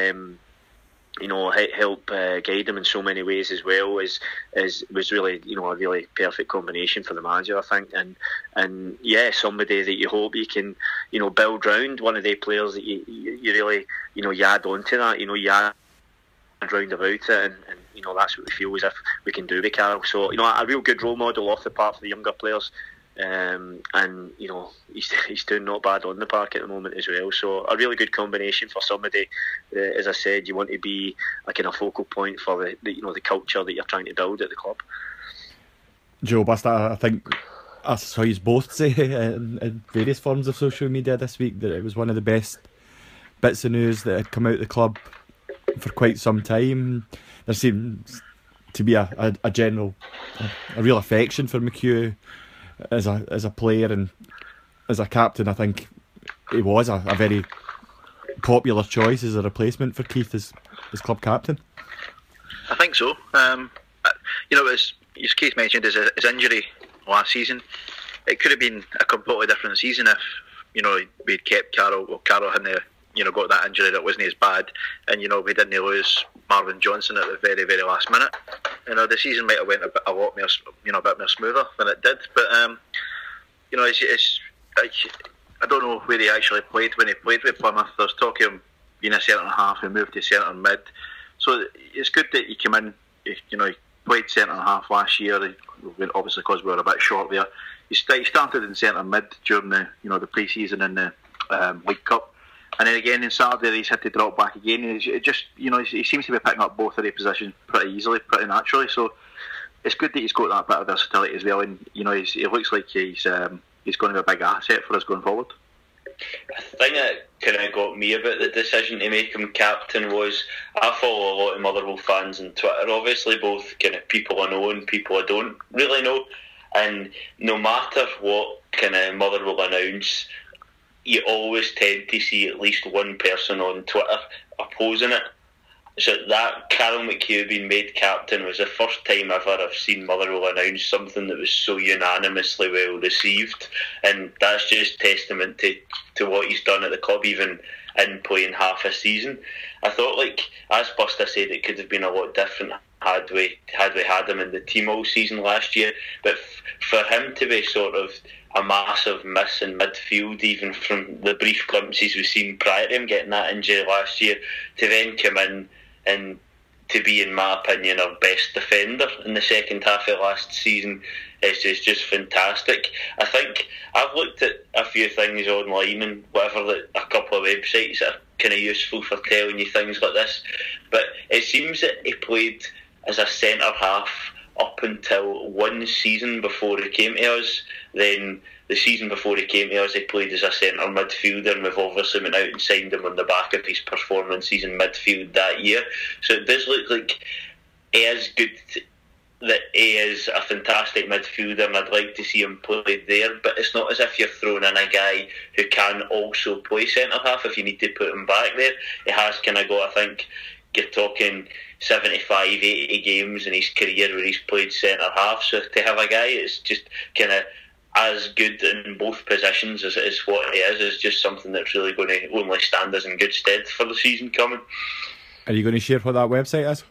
help guide him in so many ways as well. Was really a really perfect combination for the manager, I think. And somebody that you hope you can build round, one of the players that you really you add on to that. You add round about it, and that's what we feel as if we can do with Carroll. So a real good role model off the park for the younger players, and he's doing not bad on the park at the moment as well. So a really good combination for somebody, as I said, you want to be a kind of focal point for the culture that you're trying to build at the club. Joe Basta, I think I saw you both say in various forms of social media this week that it was one of the best bits of news that had come out of the club for quite some time. There seems to be a general, a real affection for McHugh as a player and as a captain. I think he was a very popular choice as a replacement for Keith as club captain. I think so. As Keith mentioned, his injury last season, it could have been a completely different season if we'd kept Carroll. Well, Carroll hadn't got that injury that wasn't as bad, and we didn't lose Marvin Johnson at the very, very last minute. The season might have went a lot more, a bit more smoother than it did. But I don't know where he actually played when he played with Plymouth. There's talk of him being a centre half and moved to centre mid. So it's good that he came in. He played centre half last year, obviously because we were a bit short there. He started in centre mid during the pre-season in the League Cup. And then again in Saturday he's had to drop back again. He seems to be picking up both of the positions pretty easily, pretty naturally. So it's good that he's got that bit of versatility as well. And it looks like he's going to be a big asset for us going forward. The thing that kind of got me about the decision to make him captain was I follow a lot of Motherwell fans on Twitter. Obviously, both kind of people I know and people I don't really know. And no matter what kind of Motherwell announce, you always tend to see at least one person on Twitter opposing it. So that Carroll McHugh being made captain was the first time ever I've seen Motherwell announce something that was so unanimously well received, and that's just testament to what he's done at the club, even in playing half a season. I thought, as Buster said, it could have been a lot different had we had him in the team all season last year, but for him to be sort of a massive miss in midfield, even from the brief glimpses we've seen prior to him getting that injury last year, to then come in and to be, in my opinion, our best defender in the second half of last season is just fantastic. I think I've looked at a few things online and whatever, that a couple of websites that are kind of useful for telling you things like this, but it seems that he played as a centre half up until one season before he came to us. Then the season before he came to us, he played as a centre midfielder, and we've obviously went out and signed him on the back of his performances in midfield that year. So it does look like he is good, that he is a fantastic midfielder, and I'd like to see him play there. But it's not as if you're throwing in a guy who can also play centre half if you need to put him back there. He has kind of got, I think, you're talking 75, 80 games in his career where he's played centre half. So to have a guy that's just kind of as good in both positions as it is what he is just something that's really going to only stand us in good stead for the season coming. Are you going to share what that website is?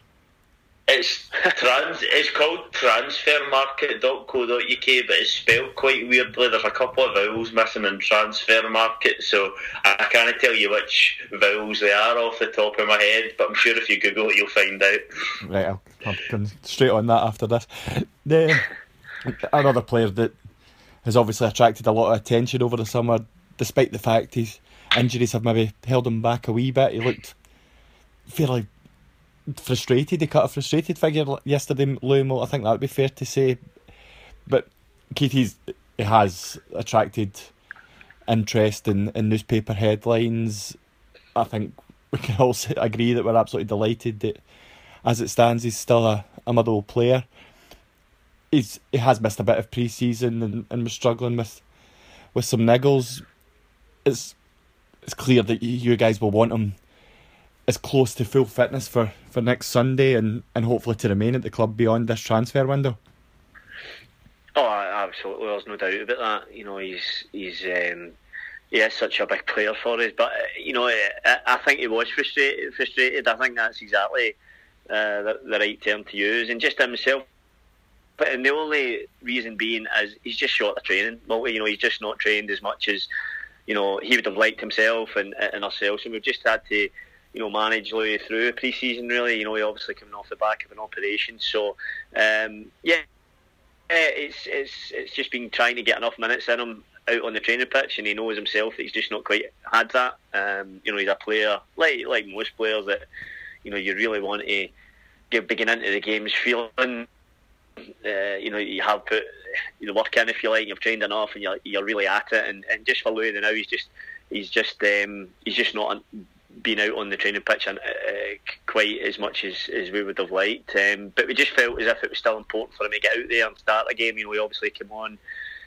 It's called transfermarket.co.uk, but it's spelled quite weirdly. There's a couple of vowels missing in transfer market, so I can't tell you which vowels they are off the top of my head, but I'm sure if you Google it you'll find out. Right, I'll come straight on that after this. Another player that has obviously attracted a lot of attention over the summer, despite the fact his injuries have maybe held him back a wee bit. He looked fairly frustrated. He cut a frustrated figure yesterday, Louis Moult. I think that would be fair to say. But Keith, he has attracted interest in newspaper headlines. I think we can all agree that we're absolutely delighted that, as it stands, he's still a Motherwell player. He has missed a bit of pre-season and was struggling with some niggles. It's clear that you guys will want him as close to full fitness for next Sunday and hopefully to remain at the club beyond this transfer window. Oh, absolutely. There's no doubt about that. You know, he is such a big player for us. But you know, I think he was frustrated. I think that's exactly the right term to use, and just himself. But and the only reason being is he's just short of training. Well, you know, he's just not trained as much as, you know, he would have liked himself and ourselves. And we've just had to, you know, manage Louis through pre-season, really. You know, he obviously coming off the back of an operation. So, it's just been trying to get enough minutes in him out on the training pitch, and he knows himself that he's just not quite had that. You know, he's a player, like most players, that, you know, you really want to begin into the games feeling, you know, you have put the work in, if you like, you've trained enough, and you're really at it. And just for Louis now, he's just not been out on the training pitch quite as much as we would have liked. But we just felt as if it was still important for him to get out there and start the game. You know, he obviously came on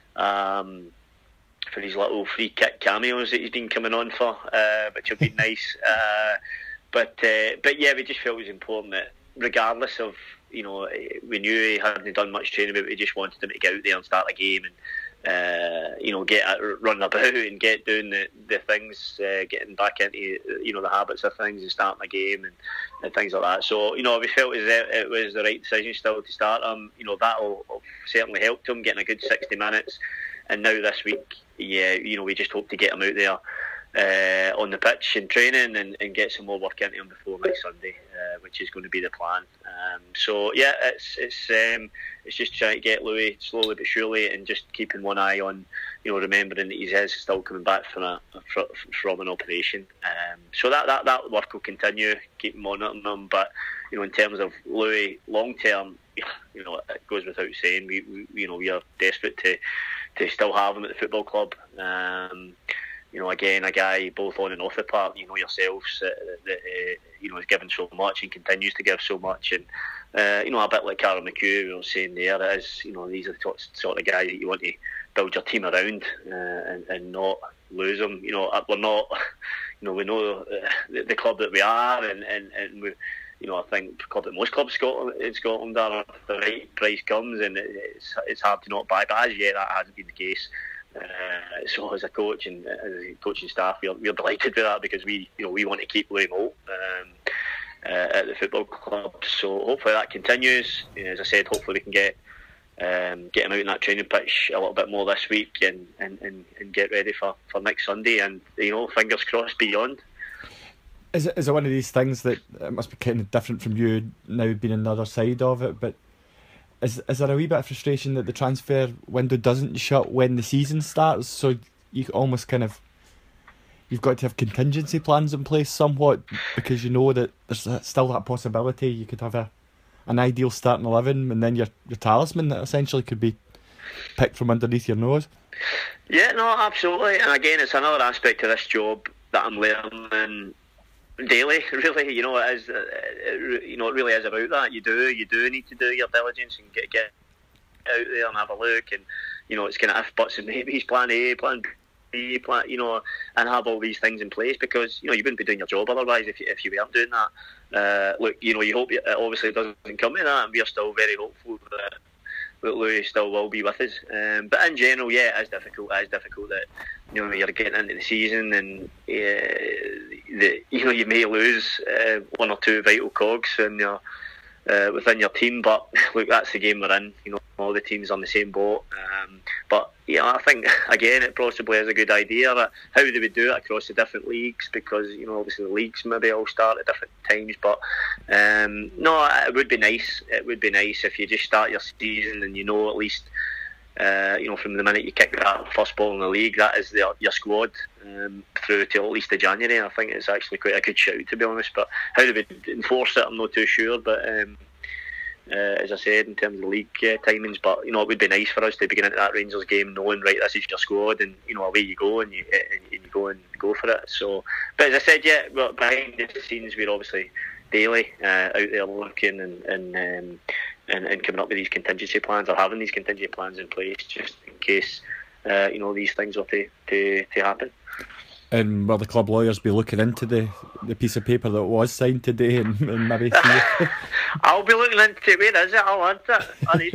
for his little free kick cameos that he's been coming on for, which have been nice. But yeah, we just felt it was important that, regardless of, you know, we knew he hadn't done much training, but we just wanted him to get out there and start a game and, you know, get running about and get doing the things, getting back into, you know, the habits of things and starting a game and things like that. So, you know, we felt as if it was the right decision still to start him. You know, that'll certainly helped him getting a good 60 minutes. And now this week, yeah, you know, we just hope to get him out there on the pitch and training and get some more work into him before next Sunday, which is going to be the plan. So yeah, it's just trying to get Louis slowly but surely, and just keeping one eye on, you know, remembering that he is still coming back from an operation. So that work will continue, keep monitoring him. But, you know, in terms of Louis long term, you know, it goes without saying, we are desperate to still have him at the football club. You know, again, a guy both on and off the park, you know yourselves, that you know, has given so much and continues to give so much. And, you know, a bit like Carl McHugh, we were saying there, it is, you know, these are the sort of guys that you want to build your team around and not lose them. You know, we're not, you know, we know the club that we are, and we, you know, I think probably most clubs in Scotland are, if the right price comes, and it's hard to not buy. But as yet, that hasn't been the case. So as a coach and as a coaching staff, we're delighted with that, because we want to keep Louis Moult at the football club. So hopefully that continues. You know, as I said, hopefully we can get him out in that training pitch a little bit more this week and get ready for next Sunday, and, you know, fingers crossed beyond. Is it one of these things that it must be kind of different from you now being on the other side of it, but is there a wee bit of frustration that the transfer window doesn't shut when the season starts, so you almost kind of, you've got to have contingency plans in place somewhat, because you know that there's still that possibility you could have an ideal starting 11 and then your talisman that essentially could be picked from underneath your nose? Yeah, no, absolutely. And again, it's another aspect of this job that I'm learning daily. Really, you know, it is. It really is about that. You do need to do your diligence and get out there and have a look. And you know, it's kind of if buts and maybes, plan A, plan B, plan, you know, and have all these things in place, because you know you wouldn't be doing your job otherwise if you weren't doing that. Look, you know, you hope it obviously doesn't come to that, and we are still very hopeful that Louis still will be with us. But in general, yeah, it is difficult. It is difficult that, you know, you're getting into the season and you know, you may lose one or two vital cogs in your within your team. But look, that's the game we're in. You know, all the teams on the same boat. But yeah, I think again it possibly is a good idea. But how do we do it across the different leagues? Because you know, obviously the leagues maybe all start at different times. But no, it would be nice. It would be nice if you just start your season and you know at least. You know, from the minute you kick that first ball in the league, that is your squad through till at least the January. And I think it's actually quite a good shout, to be honest. But how do we enforce it, I'm not too sure. But as I said, in terms of the league timings, but you know, it would be nice for us to begin into that Rangers game knowing, right, this is your squad, and you know, away you go, and you go for it. So, but as I said, yeah, well, behind the scenes, we're obviously daily out there looking and coming up with these contingency plans, or having these contingency plans in place just in case you know, these things were to happen. And will the club lawyers be looking into the piece of paper that was signed today and maybe see? I'll be looking into it. Where is it? I want it. I need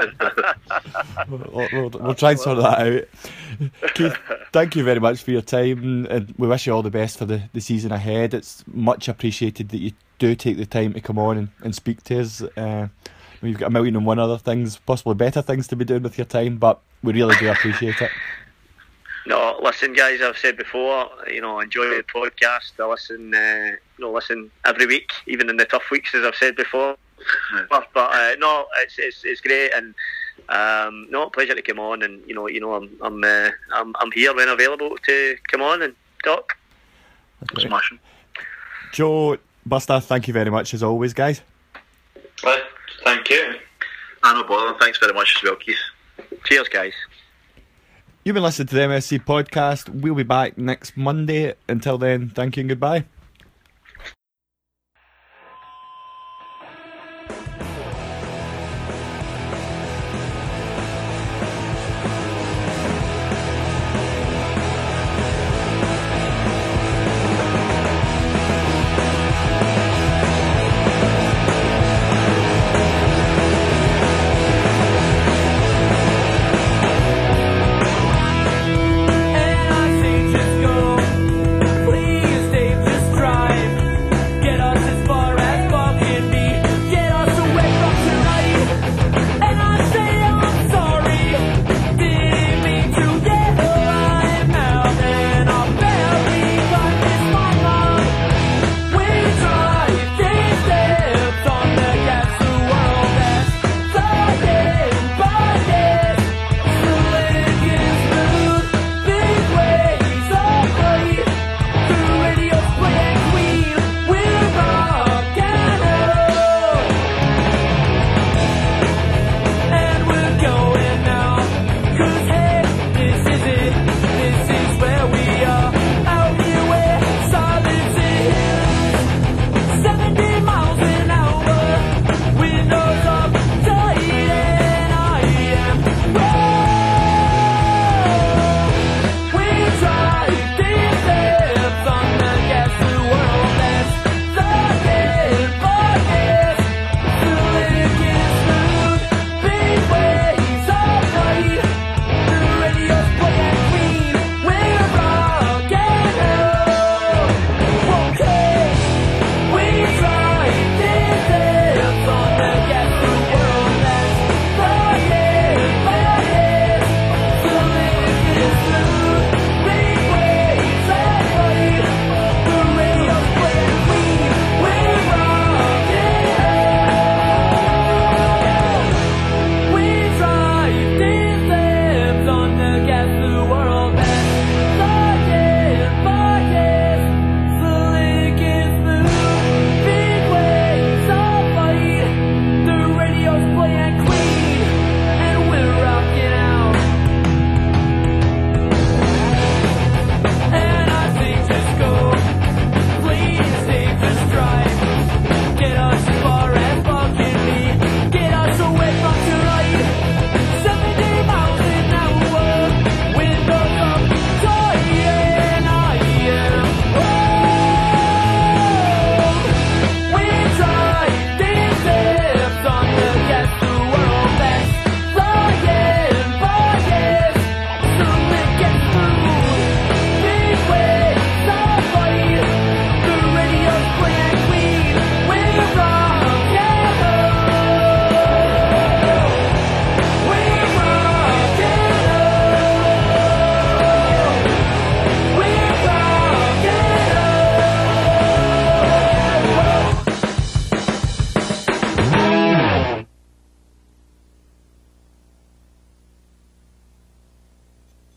it. We'll try and sort that out. Keith, thank you very much for your time, and we wish you all the best for the season ahead. It's much appreciated that you do take the time to come on and speak to us. You've got 1,000,001 other things, possibly better things to be doing with your time, but we really do appreciate it. No, listen, guys. I've said before, you know, enjoy the podcast. I listen, listen every week, even in the tough weeks, as I've said before. But no, it's great, and no, pleasure to come on, and you know, I'm here when available to come on and talk. Smashing. Joe, Buster, thank you very much as always, guys. Well, thank you. No bother. Thanks very much as well, Keith. Cheers, guys. You've been listening to the MSC podcast. We'll be back next Monday. Until then, thank you and goodbye.